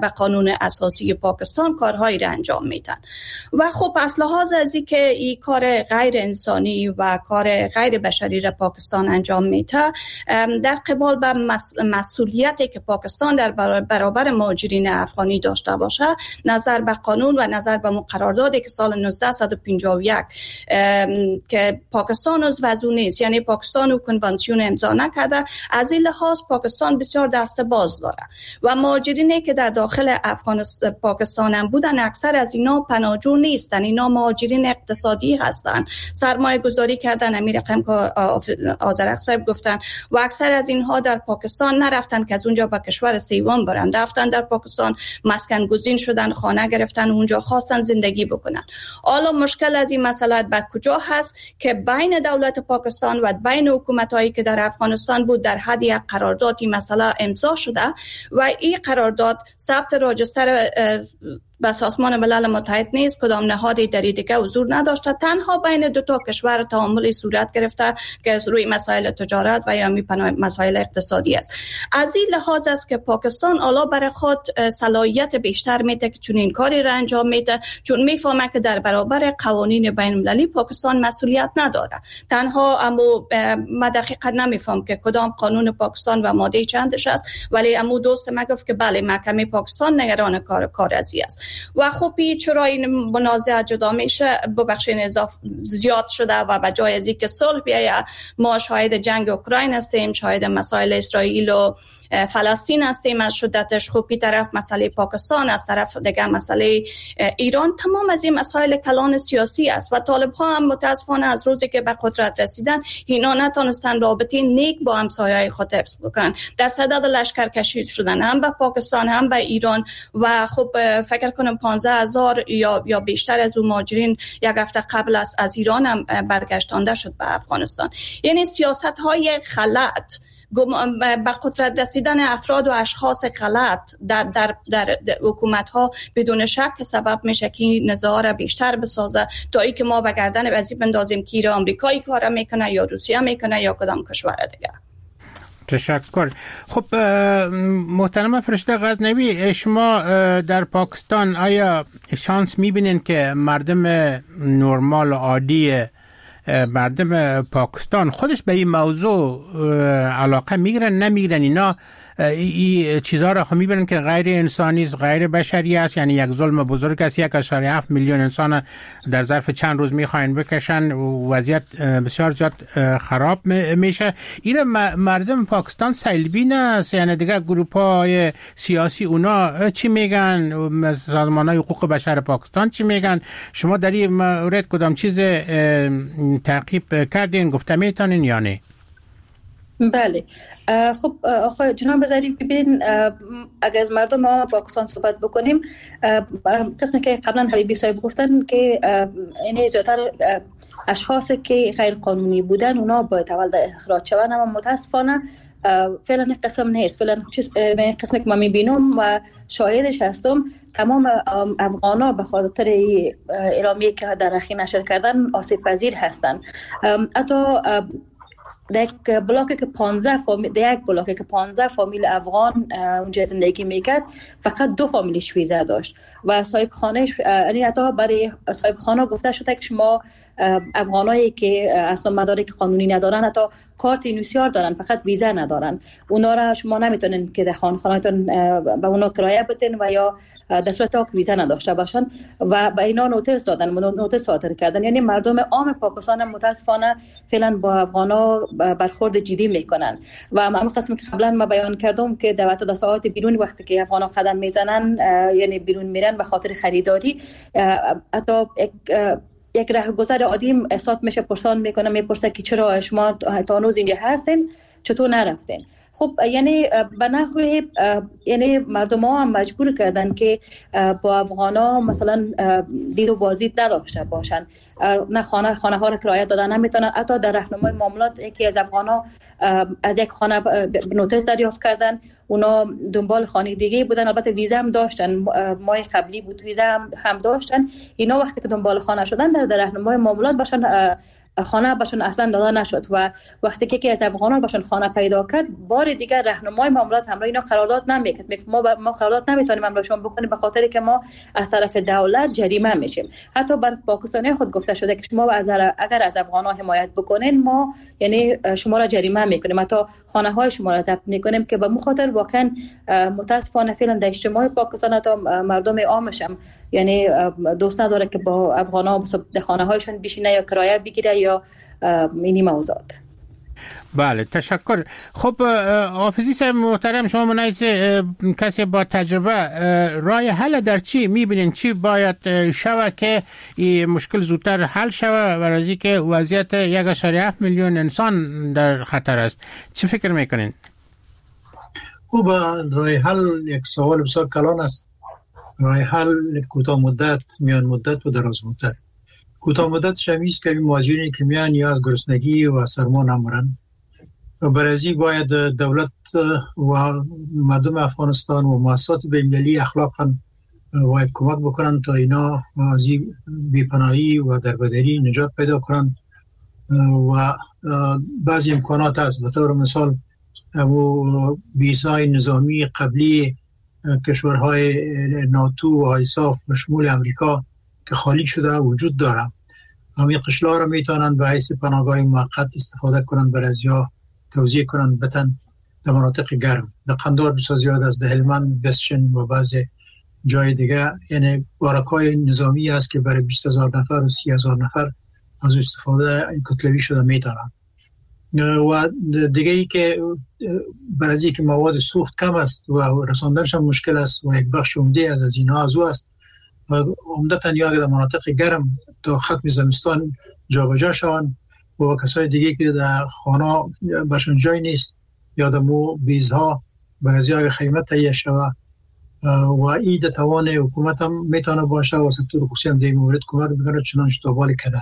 قانون اساسی پاکستان کارهایی را انجام میدن. و خب از لحاظ از اینکه این کار غیر انسانی و کار غیر بشری را پاکستان انجام میده، در قبال به مسئولیتی که پاکستان در برابر مهاجرین افغانی داشته باشه، نظر به قانون و نظر به قراردادی که سال 1951 که پاکستان عضو از اون نیست، یعنی پاکستان و کنوانسیون امضا نکرده، از این لحاظ پاکستان بسیار دست باز داره و مهاجرینی که در داخل پاکستان هم بودن اکثر از اینا پناهجو نیستن، اینا مهاجرین اقتصادی هستن، سرمایه گذاری کردن، امیر قم آذرق صاحب گفتن، و اکثر از اینها در پاکستان نرفتن که از اونجا به کشور سوم برن، رفتن در پاکستان مسکن گزین شدن، خانه گرفتن، اونجا خواستن زندگی بکنن. حالا مشکل از این مسئله به کجا هست که بین دولت پاکستان و بین حکومتایی که در افغانستان بود در حد یک قراردادی مسئله امضا شده و این قرارداد ثبت راجستر به سازمان ملل متحد نیست، کدام نهادی در دیگه حضور نداشته، تنها بین دو تا کشور تعاملی صورت گرفته که روی مسائل تجارت و یا مسائل اقتصادی است. از این لحاظ است که پاکستان حالا برای خود صلاحیت بیشتر میده که چون این کاری را انجام میده، چون میفهمه که در برابر قوانین بین المللی پاکستان مسئولیت نداره. تنها اما ما دقیقاً نمیفهم که کدام قانون پاکستان و ماده چندش است، ولی امو دوست ما گفت که بله محکمه پاکستان نگران کار ازی است. و خب چرا این منازعه جدا میشه؟ ببخشید زیاد شده و به جای از اینکه صلح بیاید، ما شاهد جنگ اوکراین هستیم، شاهد مسائل اسرائیل و فلسطین هستیم از شدتش. خب بی طرف مسئله پاکستان، از طرف دیگه مسئله ایران، تمام از این مسائل کلان سیاسی است و طالب ها هم متاسفانه از روزی که به قدرت رسیدن اینا نتونستن رابطه نیک با همسایه‌های خود حفظ بکنن، در صدد لشکر کشی شدن هم به پاکستان هم به ایران و خب فکر کنم 15,000 یا بیشتر از اون مهاجرین یک هفته قبل از ایران هم برگشتانده شد به افغانستان. یعنی سیاست های غلط، به قدرت رسیدن افراد و اشخاص غلط در حکومت ها بدون شک سبب میشه که نزاع را بیشتر بسازه تا ای که ما به گردن وزیر بندازیم که ایران آمریکایی کار میکنه یا روسیه میکنه یا کدام کشور دیگه. تشکر. خب محترم فرشته غزنوی، شما در پاکستان آیا شانس میبینین که مردم نرمال و عادی مردم پاکستان خودش به این موضوع علاقه میگیرن نمیگیرن؟ اینا این چیزها را میبینن که غیر انسانی است، غیر بشری است، یعنی یک ظلم بزرگ است، 1.7 میلیون انسان در ظرف چند روز میخواین بکشن، وضعیت بسیار زیاد خراب میشه. این مردم پاکستان سلبی است، یعنی دیگه گروه‌های سیاسی اونا چی میگن، سازمان‌های حقوق بشر پاکستان چی میگن؟ شما در این مورد کدام چیز تعقیب کردین، گفته میتونین یا نه؟ بله. خب آقای جناب ظریف، ببینید اگر از مردم ما پاکستان صحبت بکنیم، قسمی که قبلا حبیبی صاحب گفتن که این زیادتر اشخاصی که غیر قانونی بودن اونا باید اول اخراج شوند، اما متاسفانه فعلا قسم نیست. فعلا قسمی که ما میبینم و شاهدش هستم، تمام افغانا به خاطر اعلامیه‌ای که در اخیر نشر کردن آسیب پذیر هستند. حتی در یک بلاکی که 15 فامیل افغان اونجا زندگی میکرد، فقط 2 فامیل شویزه داشت و صاحب خانهش، یعنی حتی برای صاحب خانه گفته شده که شما افغانایی که اصلا مدارک قانونی ندارن، حتی کارت نوسیار دارن فقط ویزا ندارن، اونا را شما نمیتونین که در خانه‌تون به اونا کرایه بدین و یا در صورت که ویزا نداشته باشن و به اینا نوتیس دادن، نوتیس صادر کردن. یعنی مردم عام پاکستان متاسفانه فعلا با افغانا برخورد جدی میکنن و همون قسمی که قبلا ما بیان کردم که در وقت ساعات بیرون وقتی که افغانا قدم میزنن، یعنی بیرون میرن به خاطر خریداری، حتی یک راهگذر عادی احساس میشه پرسان میکنه، میپرسه که چرا شما تا هنوز اینجا هستین، چطور نرفتین؟ خب یعنی به نحوه یعنی مردم ها هم مجبور کردن که با افغانا مثلا دید و بازدید نداشته باشن، نه خانه ها رو کرایه دادن نمیتونن. حتی در راهنمای معاملات یکی از افغانا از یک خانه نوتیس دریافت کردن، اونا دنبال خانه دیگه بودن، البته ویزا هم داشتن، ماه قبلی بود ویزا هم داشتن. اینا وقتی که دنبال خانه شدن در راهنمای معاملات باشن خانه بهشون اصلا داده نشد و وقتی که از افغانان بهشون خانه پیدا کرد بار دیگر راهنمای معاملات همراه اینا قرارداد نمیکرد. ما قرارداد نمیتونیم همراهشون بکنیم به خاطر که ما از طرف دولت جریمه میشیم. حتی بر پاکستانی خود گفته شده که شما اگر از افغانان حمایت بکنین ما یعنی شما را جریمه میکنیم، حتی خانه های شما را ضبط میکنیم که به مخاطر واقعا متاسفانه فعلا در اجتماع پاکستان حتی مردم عامش هم یعنی دوست نداره که با افغان‌ها در خانه‌هایشون بشینه یا کرایه بگیره یا اینی موضوعات. بله تشکر. خب حافظی صاحب محترم، شما منایز کسی با تجربه راه حل در چی میبینین؟ چی باید شود که این مشکل زودتر حل شود برای که وضعیت 1.7 میلیون انسان در خطر است؟ چی فکر میکنین؟ خب راه حل یک سوال بسیار کلان است. راه حل کوتاه مدت، میان مدت و دراز مدت. کوتاه مدت شمیست که مهاجرینی که میان یا از گرسنگی و سرما نمرن. برای باید دولت و مردم افغانستان و مؤسسات بین‌المللی اخلاقاً باید کمک بکنن تا اینا از بی‌پناهی و دربدری نجات پیدا کنن و بعضی امکانات هست. به طور مثال ویزای نظامی قبلی کشورهای ناتو و آیساف به شمول امریکا که خالی شده وجود داره. همین قشلا را میتونن به حیث پناهگاه موقت استفاده کنن برای ازیا توزیع کنن بتن در مناطق گرم. در قندار بسیار زیاد از ده هلمند، بسشن و بعض جای دیگه یعنی بارکای نظامی است که برای 20,000 نفر و 30,000 نفر از استفاده کتلوی شده میتونن. و دیگه ای که برای که مواد سوخت کم است و رساندنش هم مشکل است و یک بخش عمده از اینها از او است، عمدتاً یا در مناطق گرم تا ختم زمستان جابجا شوند و کسای دیگه که در خانه برشون جای نیست یا در بیزها برای خیمه تهیه شود و این در توان حکومت هم میتونه باشه و سکتور خصوصی هم در این مورد کمک بکنه چنانچه تا بال کده.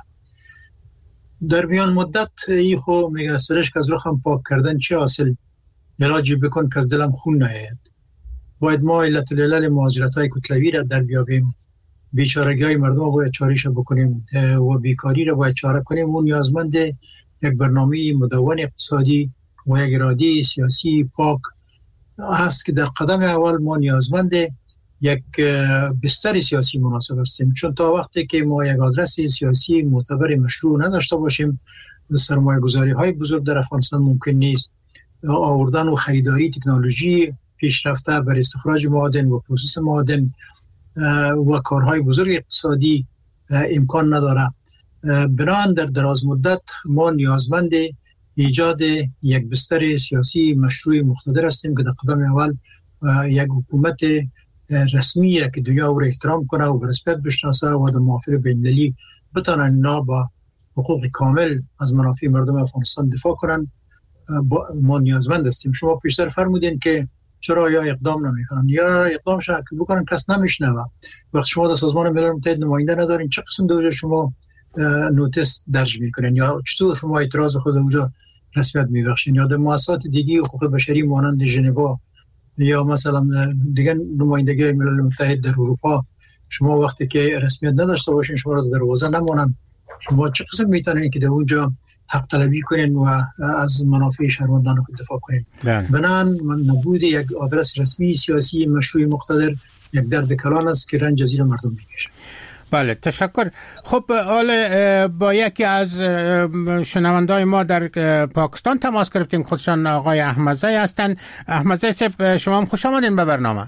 در میان مدت ای خو میگه سرش که از روخم پاک کردن چه حاصل؟ علاجی بکن که از دلم خون نیاید. باید ما علت العلل مهاجرت های کتلوی را در بیابیم، بیچارگی های مردم باید چاریش بکنیم و بیکاری را باید چاره کنیم. اون نیازمند یک برنامه مدون اقتصادی و یک اراده سیاسی پاک هست که در قدم اول ما نیازمند یک بستر سیاسی مناسب هستیم، چون تا وقتی که ما یک آدرس سیاسی معتبر مشروع نداشته باشیم سرمایه گذاری های بزرگ در افغانستان ممکن نیست. آوردن و خریداری تکنولوژی پیشرفته برای استخراج معادن و پروسس معادن و کارهای بزرگ اقتصادی امکان نداره. بنابراین در دراز مدت ما نیازمند ایجاد یک بستر سیاسی مشروع مقتدر هستیم که در قدم اول یک حکومت رسمی را که دنیا او را احترام کنه و رسمیت بشناسه و در محافل بین‌المللی بتانن اینا با حقوق کامل از منافع مردم افغانستان دفاع کنن. ما نیازمند هستیم. شما پیشتر فرمودین که چرا یا اقدام نمیکنن یا اقدام شد که بکنن کس نمیشنوه. وقتی شما در سازمان ملل متحد نماینده ندارین چه قسم دوجه شما نوتیس درج میکنین یا چطور شما اعتراض خود اونجا رسمیت میبخشین؟ یا در مؤسسات دیگه حقوق بشری مانند ژنوا یا مثلا دیگه نمایندگی ملل متحد در اروپا شما وقتی که رسمیت نداشته باشین شما را در دروازه نمونن، شما چه قسم میتونین که در اونجا حق طلبی کنین و از منافع شهروندان خود دفاع کنین؟ بنان نبود یک آدرس رسمی سیاسی مشروع مقتدر یک درد کلان است که رنج زیر مردم میکشه. بله تشکر. خب حالا با یکی از شنوندای ما در پاکستان تماس گرفتیم، خودشان آقای احمدزی هستند. احمدزی صاحب شما هم خوش آمدین به برنامه.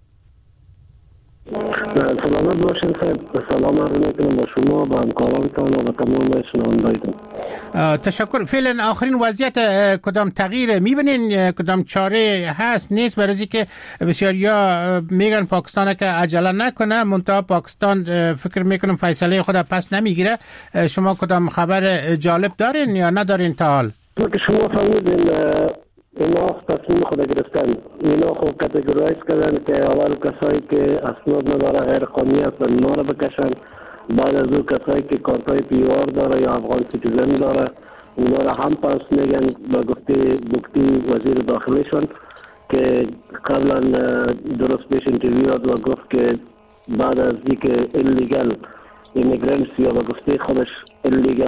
سلامت باشین صاحب. سلام عرض میکنم با شما، با همکارانتان و با تمام شنوندایتان. تشکر. فعلا آخرین وضعیت کدام تغییر میبینین؟ کدام چاره هست نیست؟ برای که بسیاریا میگن پاکستان که عجله نکنه، منتها پاکستان فکر میکنم فیصله خود پس نمیگیره. شما کدام خبر جالب دارین یا ندارین تا حال؟ که شما فهمیدین اینا تصمیم خود گرفتن. اینا خود کاتگورایز کردن که اول کسایی که اسناد نداره غیر قانونی هستن اینا رو بکشن، بعد از اون کسایی که کارتای پیوار داره یا افغان سیتیزن داره اونا رو هم پس میگن با گفتی وزیر داخلیشون که قبلا درست بیش انترویو داد و گفت که بعد از اینکه ایلیگل ایمیگرنتس یا با گفته خودش ایلیگل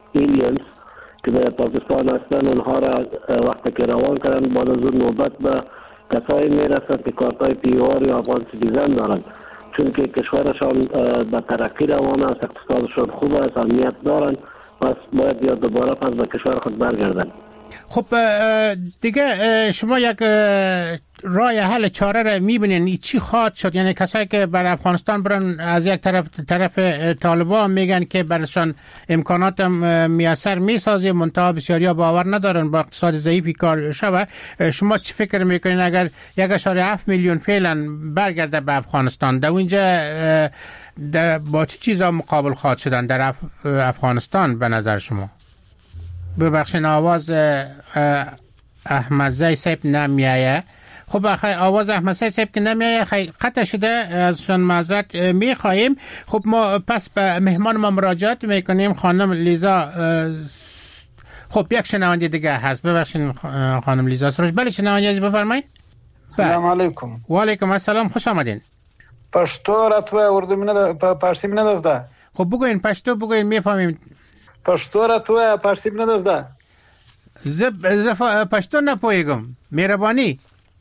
ایلیانس که در پاکستان هستند اونها را وقتی که روان کردن بعد از اون نوبت به کسایی میرسد که کارتای پیوار یا افغان سیتیزن دارند، چون که کشورشان به ترقی روان است، اقتصادشان خوب است، امنیت دارند، پس باید یا دوباره پس به کشور خود برگردند. خب دیگه شما یک راه حل چاره را میبینین چی خواهد شد؟ یعنی کسایی که بر افغانستان برن از یک طرف طالبان میگن که برشان امکانات میسر میسازه، منتها بسیاریا باور ندارن با اقتصاد ضعیفی کار شوه. شما چی فکر میکنین اگر 1.7 میلیون فعلا برگرده به افغانستان، در اونجا با چه چیزا مقابل خواهد شدن در افغانستان به نظر شما؟ ببخشین آواز احمدزی صاحب نمیایه. خب آواز احمدزی صاحب که نمیایه قطع شده، ازشان معذرت میخواهیم. خب ما پس به مهمان ما مراجعت میکنیم، خانم لیزا. خب یک شنونده دیگه هست، ببخشین خانم لیزا سروش. بله شنونده عزیز بفرمایید. سلام علیکم. و علیکم السلام، خوش آمدین. پشتو راتو اردو مینه پارسی مینه دزده. خب بگوین پشتو بگوین میفهمیم. پشتو را تو پارسی مینه دزده. زف پشتو نپویگم، مهربانی.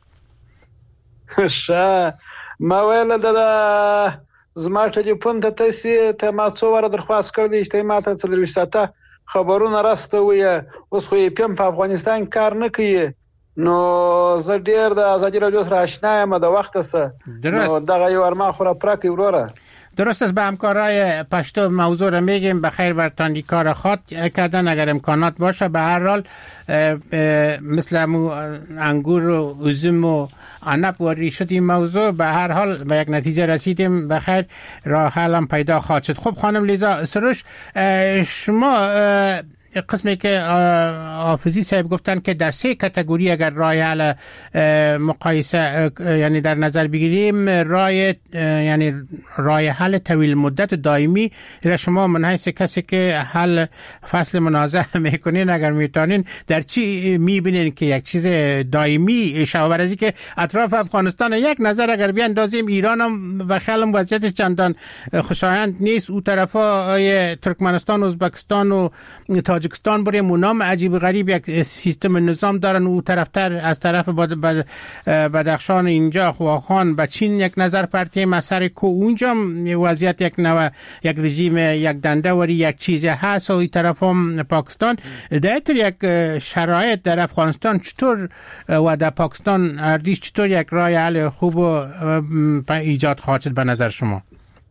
شه ما ویل دا زما ټلیفون ته تاسو ته ما څو واره درخواست کړی چې ما ته څلويشته خبرونه راستوي، اوس خو یې پم په افغانستان کار نه کوي، نو زه ډیر د ازادي راډیو سره آشنا یم د وخت سره، نو دغه یو ارمان خو را پراک وروره. درست است، به همکارای پشتو موضوع رو میگیم، بخیر برتان کار خود کردن اگر امکانات باشه. به هر حال مثل انگور و عزم و عنب و ریشد این موضوع به هر حال به یک نتیجه رسیدیم، بخیر راه حل هم پیدا خواهد شد. خب خانم لیزا سروش، شما قسمی که حافظی صاحب گفتن که در 3 کاتگوری اگر راه حل مقایسه یعنی در نظر بگیریم، یعنی راه حل طویل مدت دائمی را شما من حیث کسی که حل فصل منازعه میکنین اگر میتونین در چی میبینین که یک چیز دائمی شود؟ برای که اطراف افغانستان یک نظر اگر بیاندازیم، ایران هم بخیال وضعیتش چندان خوشایند نیست، او طرفای ترکمنستان، ازبکستان و تاجیکستان برای منام عجیب غریب یک سیستم نظام دارن، او طرفتر از طرف بدخشان اینجا خواخان به چین یک نظر پرتی مسر کو، اونجا وضعیت یک رژیم یک دنده وری یک چیز هست، و این طرف هم پاکستان. در یک شرایط در افغانستان چطور و در پاکستان اردیش چطور یک راه حل خوب ایجاد خواهد شد به نظر شما؟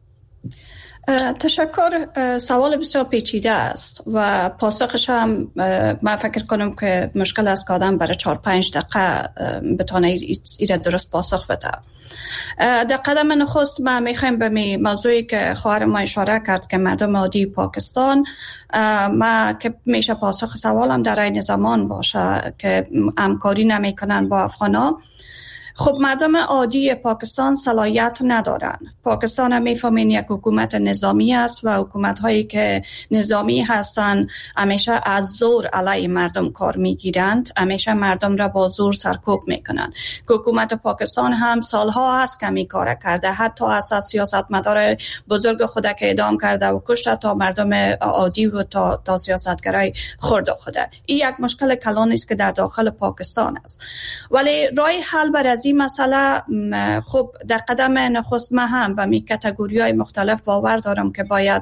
تشکر. سوال بسیار پیچیده است و پاسخش هم من فکر کنم که مشکل است که آدم برای 4-5 دقیقه بتونه ایره درست پاسخ بده. در قدم نخست ما میخوایم به موضوعی که خواهر ما اشاره کرد که مردم عادی پاکستان، ما که میشه پاسخ سوالم در این زمان باشه که همکاری نمیکنن با افغانا. خب مردم عادی پاکستان صلاحیت ندارن. پاکستان هم میفهمین یک حکومت نظامی است و حکومت هایی که نظامی هستن همیشه از زور علیه مردم کار میگیرند، همیشه مردم را با زور سرکوب میکنن. حکومت پاکستان هم سالها هست که می کار کرده، حتی از سیاستمدار بزرگ خود که اعدام کرده و کشته تا مردم عادی و تا سیاستگرای خرد خوده. این یک مشکل کلان است که در داخل پاکستان است. ولی راه حل برای این مسئله، خب در قدم نخست من هم به می کاتگوری‌های مختلف باور دارم که باید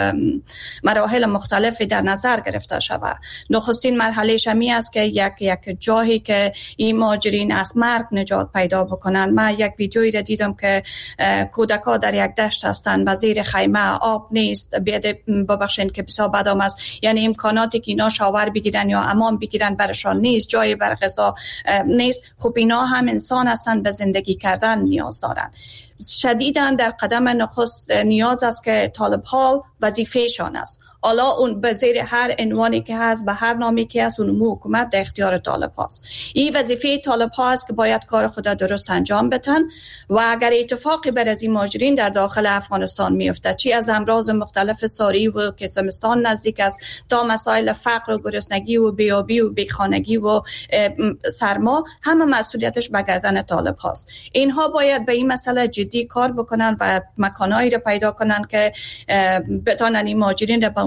مراحل مختلفی در نظر گرفته شود. نخستین مرحله شمی است که یک جایی که این مهاجرین از مرگ نجات پیدا بکنن. من یک ویدیویی را دیدم که کودک‌ها در یک دشت هستند و زیر خیمه آب نیست، ببخشین که بسیار بدم است، یعنی امکاناتی که اینا شاور بگیرن یا امان بگیرن برشان نیست، جای بر غذا نیست. خب اینا هم انسان هستن، به زندگی کردن نیاز دارن. شدیداً در قدم نخست نیاز است که طالب ها وظیفهشان است. حالا اون به زیر هر عنوانی که هست، به هر نامی که هست، اون حکومت در اختیار طالب هاست. این وظیفه طالب ها است که باید کار خود درست انجام بدن و اگر اتفاقی بر از این مهاجرین در داخل افغانستان میفته، چی از امراض مختلف ساری و که زمستان نزدیک است تا مسائل فقر و گرسنگی و بیابی و بیخانگی و سرما، همه مسئولیتش به گردن طالب هاست. اینها باید به این مسئله جدی کار بکنن و مکانایی رو پیدا کنن که بتونن این مهاجرین رو به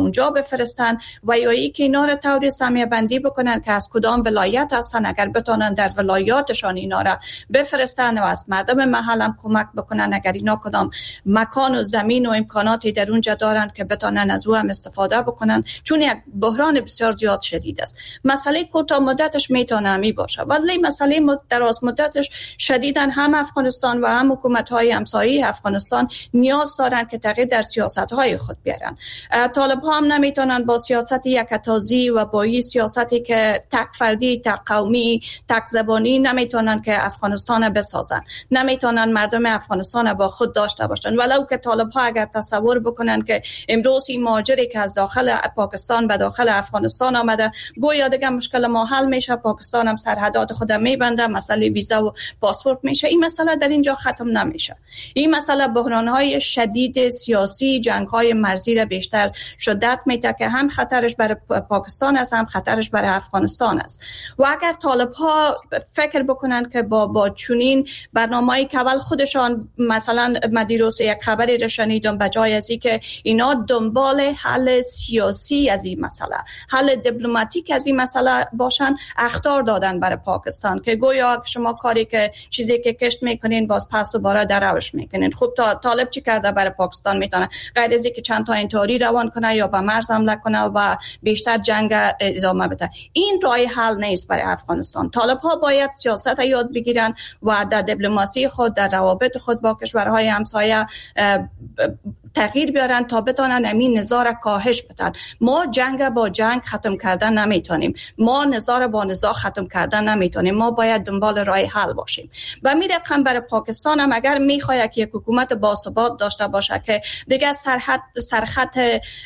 اونجا بفرستن و یا ای که اینا را طور سهمیه بندی بکنن که از کدام ولایت هستن، اگر بتونن در ولایاتشان اینا را بفرستن و از مردم محل هم کمک بکنن اگر اینا کدام مکان و زمین و امکاناتی در اونجا دارن که بتونن از او هم استفاده بکنن، چون یک بحران بسیار زیاد شدید است. مسئله کوتاه مدتش میتونه همی باشه ولی مسئله دراز مدتش شدیداً هم افغانستان و هم حکومت‌های همسایه افغانستان نیاز دارن که تغییر در سیاست‌های خود بیارن. طالب‌ها هم نمیتونن با سیاست یکتازی و با این سیاستی که تک فردی، تک قومی، تک زبانی نمیتونن که افغانستان بسازن، نمیتونن مردم افغانستان با خود داشته باشن. ولو که طالب‌ها اگر تصور بکنن که امروز این مهاجری که از داخل پاکستان به داخل افغانستان آمده گویا دیگه مشکل ما حل میشه، پاکستان هم سرحدات خود میبنده، مسئله ویزا و پاسپورت میشه، این مسئله در اینجا ختم نمیشه. این مسئله بحران‌های شدید سیاسی، جنگ‌های مرزی را بیشتر شدت میده که هم خطرش برای پاکستان است هم خطرش برای افغانستان است. و اگر طالب‌ها فکر بکنن که با چنین برنامه‌ای که اول خودشان مثلا مدیروس یک خبری را شنیدم بجای از اینکه اینا دنبال حل سیاسی از این مسئله، حل دیپلماتیک از این مسئله باشن، اخطار دادن برای پاکستان که گویا شما کاری که چیزی که کشت میکنین باز پس دوباره دروش میکنین. خب طالب چی کرده برای پاکستان؟ میتونه غیر از اینکه چند تا انتحاری روان کنه یا به مرز حمله کنه و بیشتر جنگ ادامه بده. این راه حل نیست برای افغانستان. طالب ها باید سیاست یاد بگیرن و در دیپلماسی خود، در روابط خود با کشورهای همسایه تغییر بیارن تا بتونن همین نزاع را کاهش بدن. ما جنگ با جنگ ختم کردن نمیتونیم، ما نزاع با نزاع ختم کردن نمیتونیم، ما باید دنبال راه حل باشیم. و می رقم برای پاکستان هم اگر میخواد که یک حکومت باثبات داشته باشه که دیگه سرخط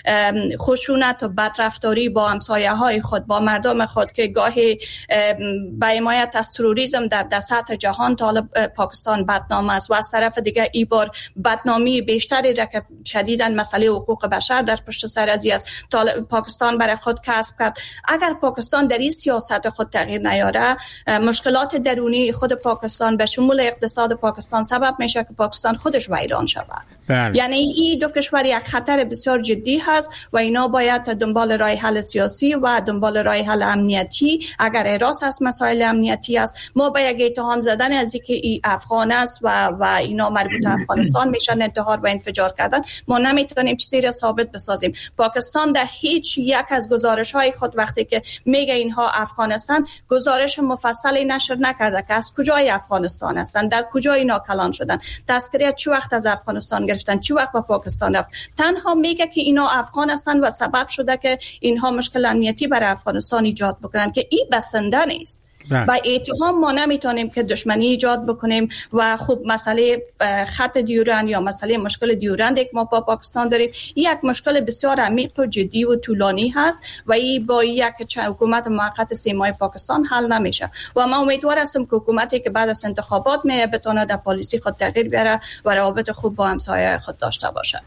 خشونت و بدرفتاری با همسایه های خود، با مردم خود که گاهی به حمایت از تروریسم در سطح جهان پاکستان بدنام است و از طرف دیگه این بار بدنامی بیشتری را که شدیداً مسئله حقوق بشر در پشت سر ازی است پاکستان برای خود کسب کرد. اگر پاکستان در این سیاست خود تغییر نیاره، مشکلات درونی خود پاکستان به شمول اقتصاد پاکستان سبب میشه که پاکستان خودش ویران شود. یعنی این دو کشور یک خطر بسیار جدی هست و اینا باید دنبال راه حل سیاسی و دنبال راه حل امنیتی. اگر احراز از مسائل امنیتی است، ما با یک اتهام زدن از اینکه این افغان است و اینا مربوط به افغانستان میشن، انتحار و انفجار کردن، ما نمیتونیم چیزی را ثابت بسازیم. پاکستان در هیچ یک از گزارش‌های خود وقتی که میگه اینها افغانستان، گزارش مفصلی نشر نکرده که از کجای افغانستان هستند، در کجا اینا کلان شدن، تذکره چه وقت از افغانستان گرفتن، چه وقت به پاکستان رفت. تنها میگه که اینا افغان هستند و سبب شده که اینها مشکل امنیتی برای افغانستان ایجاد بکنن که این بسنده نیست. با اتهام ما نمیتونیم که دشمنی ایجاد بکنیم و خب مسئله خط دیورند یا مسئله مشکل دیورند که ما با پاکستان داریم یک مشکل بسیار عمیق و جدی و طولانی هست و این با یک حکومت موقت سیمای پاکستان حل نمیشه و ما امیدوار هستم که حکومتی که بعد از انتخابات میه بتونه در پالیسی خود تغییر بیاره و روابط خوب با همسایه خود داشته باشه.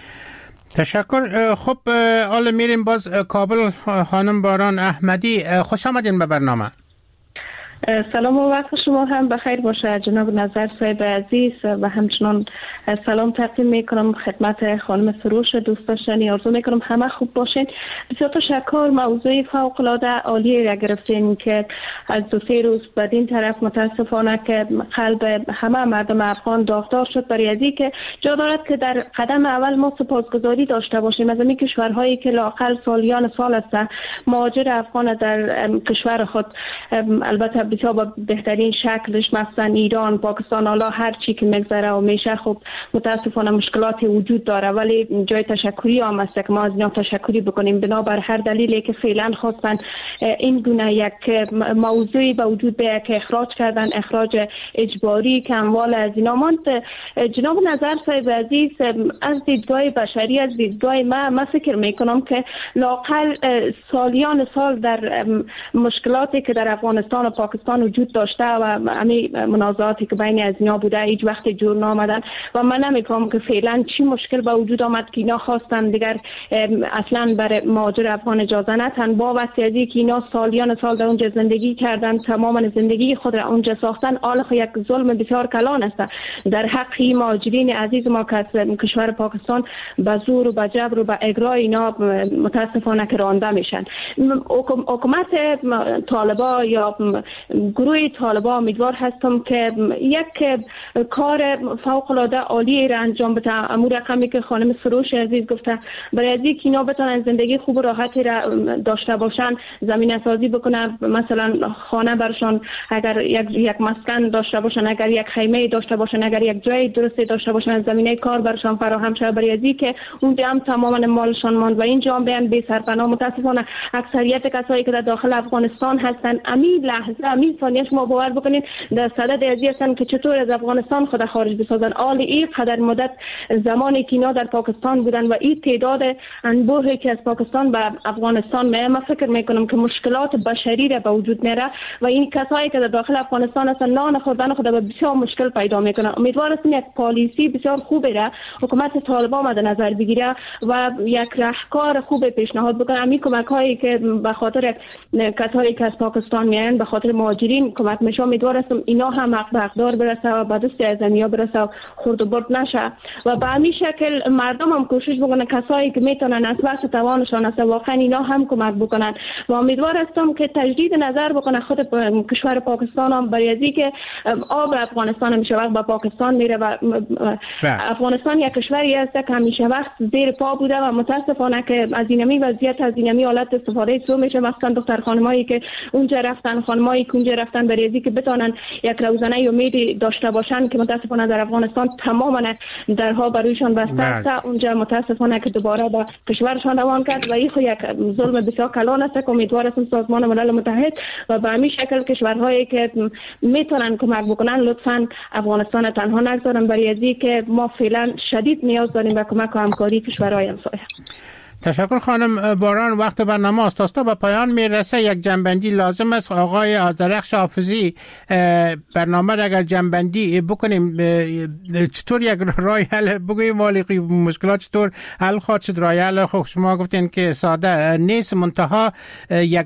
تشکر. خب حالا میریم باز کابل. خانم باران احمدی، خوش آمدین به برنامه. سلام و وقت شما هم بخیر باشه جناب نظر صاحب عزیز و همچنان سلام تقدیم میکنم خدمت خانم سروش دوست داشتنی. آرزو میکنم همه خوب باشین. بسیار تشکر. موضوع فوق العاده عالی را گرفتین که از 2-3 روز بعد این طرف متاسفانه که قلب همه مردم افغان داغدار شد برای ازی که جا دارد که در قدم اول ما سپاسگزاری داشته باشیم از این کشورهایی که لااقل سالیان سال است مهاجر افغان در کشور خود البته بسیار با بهترین شکلش مثلا ایران، پاکستان، حالا هر چی که میگذره و میشه خب متاسفانه مشکلاتی وجود داره ولی جای تشکری هم است که ما از اینا تشکری بکنیم بنابر هر دلیلی که فعلا خواستن این گونه یک موضوعی به وجود بیاید که اخراج کردن، اخراج اجباری که اموال از اینا ماند. جناب نظر صاحب عزیز از دیدگاه بشری، از دیدگاه من فکر میکنم که لااقل سالیان سال در مشکلاتی که در افغانستان و پاکستان پاکستان وجود داشته و همین منازعاتی که بین از اینا بوده هیچ وقت جور نآمدن و من نمیفهمم که فعلا چی مشکل به وجود آمد که اینا خواستن دیگر اصلا برای مهاجر افغان اجازه ندن با واسطه از اینکه اینا سالیان سال در اونجا زندگی کردن تمام زندگی خود را اونجا ساختن. حالا یک ظلم بسیار کلان است در حق مهاجرین عزیز ما که از کشور پاکستان به زور و به جبر و به اجرا اینا متاسفانه که رانده میشن. حکومت طالبان یا گروه طالبان امیدوار هستم که یک کار فوق العاده عالی را انجام بده. امور رقمی که خانم سروش عزیز گفته برای اینکه اینا بتونن زندگی خوب و راحتی را داشته باشن زمینه سازی بکنن، مثلا خانه برشان اگر یک مسکن داشته باشن، اگر یک خیمه داشته باشن، اگر یک جای درستی داشته باشن، زمینه کار برشان فراهم شود برای اینکه اونجا هم تماما مالشان ماند و اینجا هم بیان بی سرپناه. متاسفانه اکثریت کسایی که در داخل افغانستان هستن امین لحظه امین ثانیه شما باور بکنید در صدد ازی هستن که چطور از افغانستان خود خارج بسازن. حال این قدر مدت زمانی که اینا در پاکستان بودن و این تعداد انبوهی که از پاکستان به افغانستان میاد، من فکر میکنم که مشکلات بشری را به وجود میاره و این کسایی که در داخل افغانستان هستن نان خوردن خود به بسیار مشکل پیدا میکنه. امیدوارم یک پالیسی بسیار خوبی را حکومت طالبان مد نظر بگیره و یک راهکار خوب پیشنهاد بکنه. همین کمک هایی که به خاطر کسایی که از پاکستان میان به خاطر مهاجرین کمک میشه، امیدوارم اینا هم حق به حقدار برسه و به دست ازمیا برسه و خورد و برد نشه و به همین شکل مردم هم کوشش بکنن کسایی که میتونن از واسه توانشان است واقعا اینا هم کمک بکنن و امیدوارم که تجدید نظر بکنه خود کشور پاکستان هم برای اینکه آب افغانستان همیشه وقت به پاکستان میره و افغانستان یک کشوری است که همیشه وقت زیر پا بوده و متاسفانه که از اینمی وضعیت از اینمی حالت استفاده سو میشه. مثلا دختر خانمایی که اونجا رفتن، خانمایی که اونجا رفتن برای اینکه بتونن یک روزانه امید داشته باشن که متاسفانه در افغانستان تماما درها برویشان بسته است. اونجا متاسفانه که دوباره به کشورشان روان کرد و این یک ظلم بسیار کلان است که امیدوارم سازمان ملل متحد و به همین شکل کشورهایی که میتونن کمک بکنن لطفاً افغانستان تنها نگذارن برای اینکه ما فعلا شدید نیاز داریم به کمک و همکاری کشورهای همسایه. تشکر خانم باران. وقت برنامه آستاستا به پایان میرسه. یک جنبندی لازم است. آقای آذرخش حافظی، برنامه را اگر جنبندی بکنیم چطور یک راه حل بگوییم مالقی مشکلات چطور حل خواهد شد؟ راه حل خب شما گفتین که ساده نیست، منتها یک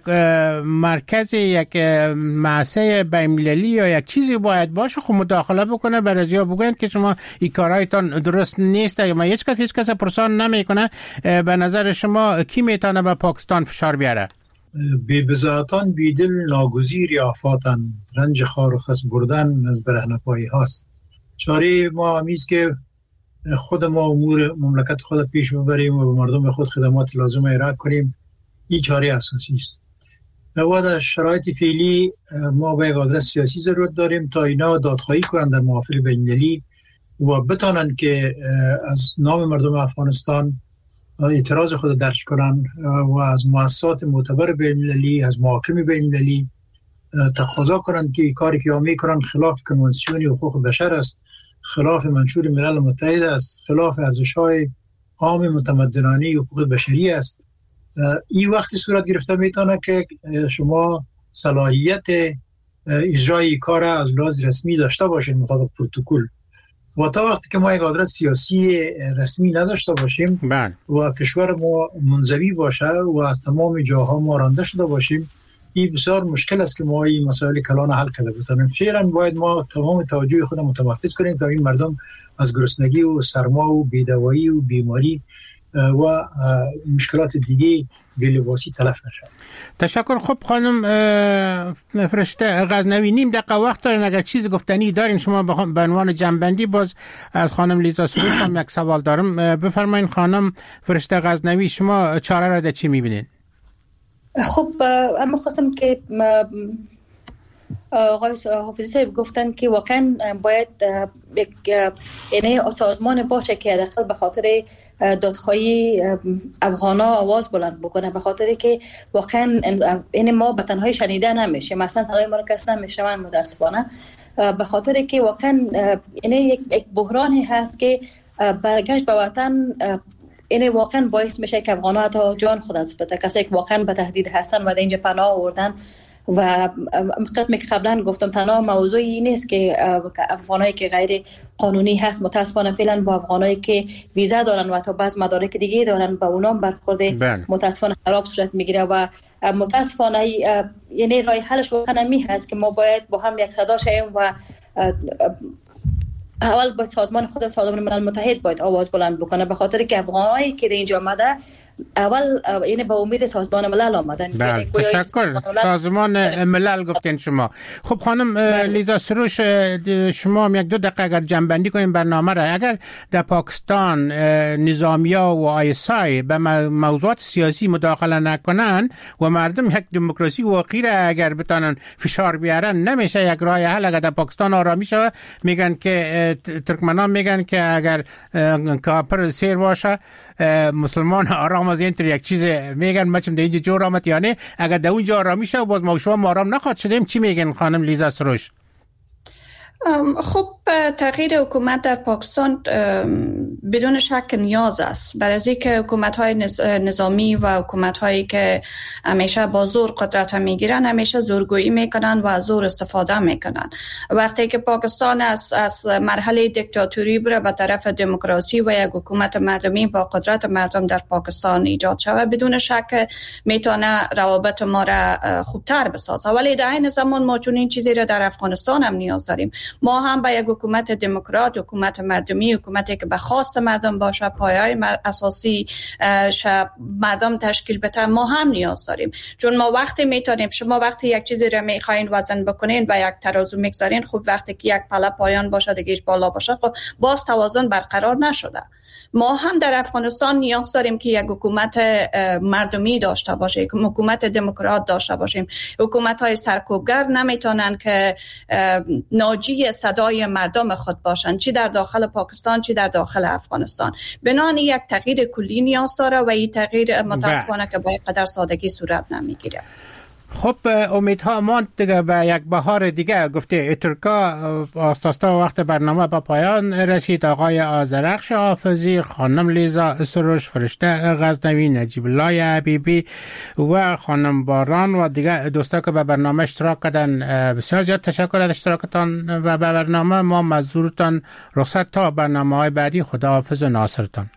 مرکز، یک مؤسسه بین‌المللی یا یک چیزی باید باشه خب مداخله بکنه برای ازیا بگوین که شما این کارهایتان درست نیست. ما هیچ کس پرسان نمیکنه. به نظر شما کی میتونه به پاکستان فشار بیاره؟ بی بزاعتان بیدل ناگزیر آفاتن، رنج خار و خس بردن از برهنپایی هاست. چاره ما همیست که خود ما امور مملکت خود پیش ببریم و به مردم خود خدمات لازم ارائه کنیم. این چاره اساسی است. و در شرایط فعلی ما به یک آدرس سیاسی ضرورت داریم تا اینا دادخواهی کنند در محافل بین‌المللی و بتانند که از نام مردم افغانستان اعتراض خود درج کنن و از مؤسسات معتبر بین‌المللی، از محاکم بین‌المللی تقاضا کنن که کاری که میکنن خلاف کنوانسیون حقوق بشر است، خلاف منشور ملل متحد است، خلاف ارزش‌های عام متمدنانه حقوق بشری است. این وقتی صورت گرفته میتونه که شما صلاحیت اجرای کار از لحاظ رسمی داشته باشید مطابق پروتکل. و تا وقتی که ما یک آدرس سیاسی رسمی نداشته باشیم و کشور ما منزوی باشه و از تمام جاها ما رانده شده باشیم، این بسیار مشکل است که ما این مسائل کلان حل کرده بتونیم. فعلا باید ما تمام توجه خود متمرکز کنیم تا این مردم از گرسنگی و سرما و بی‌دوایی و بیماری و مشکلات دیگه بی‌لباسی تلف نشد. تشکر. خب خانم فرشته غزنوی، نیم دقیقه وقت دارین، اگر چیز گفتنی دارین شما به عنوان جنبندی. باز از خانم لیزا سروش هم یک سوال دارم. بفرمایید خانم فرشته غزنوی، شما چاره را در چی میبینین؟ خب اما خواستم که آقای حافظی صاحب گفتن که واقعا باید یک سازمان باشه که داخل به خاطر دادخواهی افغانا آواز بلند بکنه، به خاطر که واقعا این ما به تنهایی شنیده نمیشه، مثلا تنهایی ما رو کس نمیشنون متاسفانه، به خاطر که واقعا این یک بحرانی هست که برگشت به وطن این واقعا باعث میشه که افغانا تا جان خود از بده، کسایی که واقعا به تهدید هستن و اینجا پناه آوردن و قسمی که قبلا گفتم تنها موضوع این نیست که افغانایی که غیر قانونی هست متاسفانه فعلا با افغانایی که ویزا دارن و تا بعض مدارک دیگه دارن با اونام برخورد متاسفانه خراب صورت میگیره و متاسفانه یعنی راه حلش واقعا می هست که ما باید با هم یک صدا شیم و اول با سازمان ملل متحد باید آواز بلند بکنه، به خاطر که افغانایی که اینجا آمده اول یعنی با امید سازمان ملل آمدن. بله تشکر. سازمان ملل گفتین شما. خب خانم لیزا سروش، شما هم یک دو دقیقه اگر جنبندی کنیم برنامه را. اگر در پاکستان نظامیا و آیسای به موضوعات سیاسی مداخله نکنن و مردم یک دموکراسی واقعی را اگر بتانن فشار بیارن، نمیشه یک راه حل. اگر در پاکستان آرامی شود، میگن که ترکمنان میگن که اگر کافر سیر باشه مسلمان آرام از اینطور یک چیز میگن، مچم در اینجا جور آمد، یعنی اگر در اونجا آرامی شد باز ما شما آرام نخواد شدیم. چی میگن خانم لیزا سروش؟ خب تغییر حکومت در پاکستان بدون شک نیاز است، برای از اینکه حکومت‌های نظامی و حکومت‌هایی که همیشه با زور قدرت میگیرن همیشه زورگویی میکنن و زور استفاده میکنن. وقتی که پاکستان از مرحله دیکتاتوری بره به طرف دموکراسی و یک حکومت مردمی با قدرت مردم در پاکستان ایجاد شود، بدون شک میتونه روابط ما را خوبتر بسازه. ولی در این زمان ما چون این چیزی را در افغانستان هم نیاز داریم. ما هم با یک حکومت دموکرات، حکومت مردمی، حکومتی که به خواست مردم باشه، پایه‌های اساسی مردم تشکیل بده، ما هم نیاز داریم. چون ما وقتی میتونیم، شما وقتی یک چیزی رو میخواین وزن بکنین و یک ترازو میگذارین، خب وقتی که یک پله پایان باشه دیگه بالا باشه، خب باز توازن برقرار نشده. ما هم در افغانستان نیاز داریم که یک حکومت مردمی داشته باشیم، حکومت دموکرات داشته باشیم. حکومت‌های سرکوبگر نمیتونن که ناجی صدای مردم خود باشن، چی در داخل پاکستان چی در داخل افغانستان. بنابراین یک تغییر کلی نیاز داره و این تغییر متاسفانه که با اینقدر سادگی صورت نمیگیره. خب امیدها ماند دیگه به یک بهار دیگه. گفته ترکا آستاستا وقت برنامه به پایان رسید. آقای آذرخش حافظی، خانم لیزا سروش، فرشته غزنوی، نجیب الله حبیبی و خانم باران و دیگه دوستا که به برنامه اشتراک کردن، بسیار زیاد تشکر از اشتراکتان و به برنامه. ما مزدورتان رخصت تا برنامه های بعدی. خداحافظ و ناصرتان.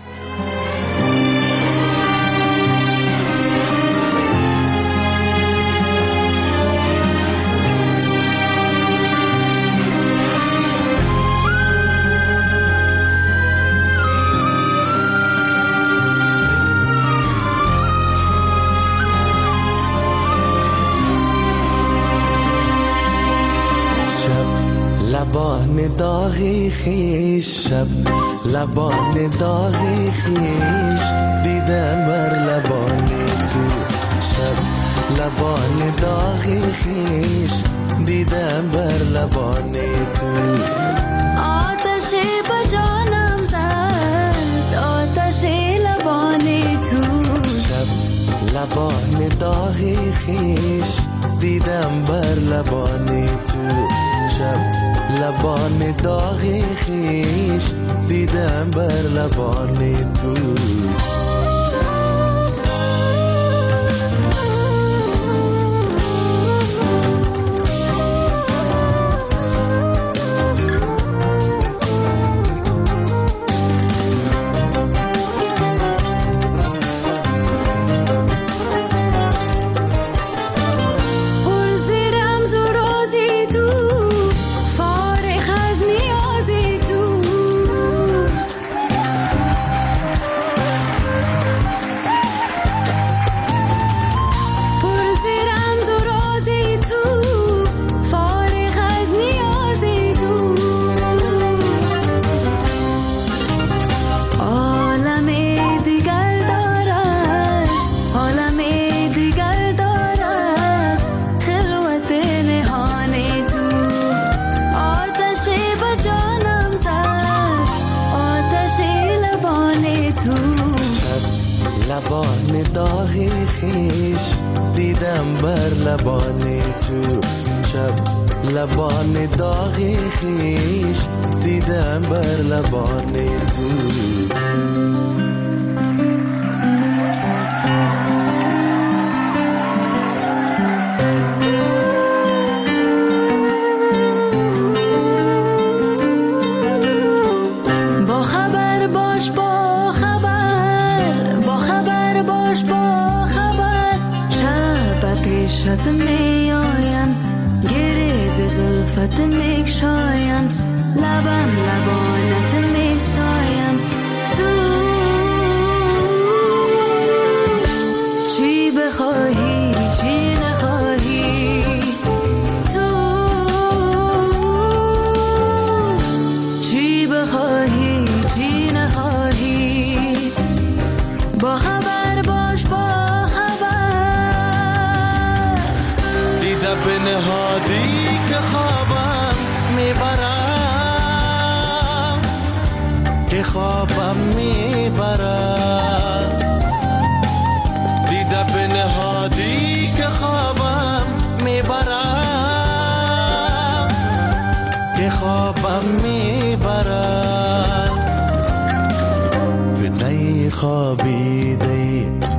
لبان داغی خیش، شب لبان داغی خیش، دیدم بر لبان تو. شب لبان داغی خیش، دیدم بر لبان تو. آتش با جانم زد، آتش لبان تو. شب لبان داغی خیش، دیدم بر لبان تو. شب لبان داغی خیش، دیدم بر لبان تو. لبان داغی خیش، دیدم بر لبان تو. شب لبان داغی خیش، دیدم بر لبان تو. عشقت می آیم گریز زلفت می شایم لبم لبانت می سایم تو چی بخواهی چی نخواهی تو چی بخواهی چی نخواهی با خبر باش با خبر دیده به نهادی که خوابم میبرم که خوابم میبرم دیده به نهادی که خوابم میبرم که خوابم میبرم فدای خوابیده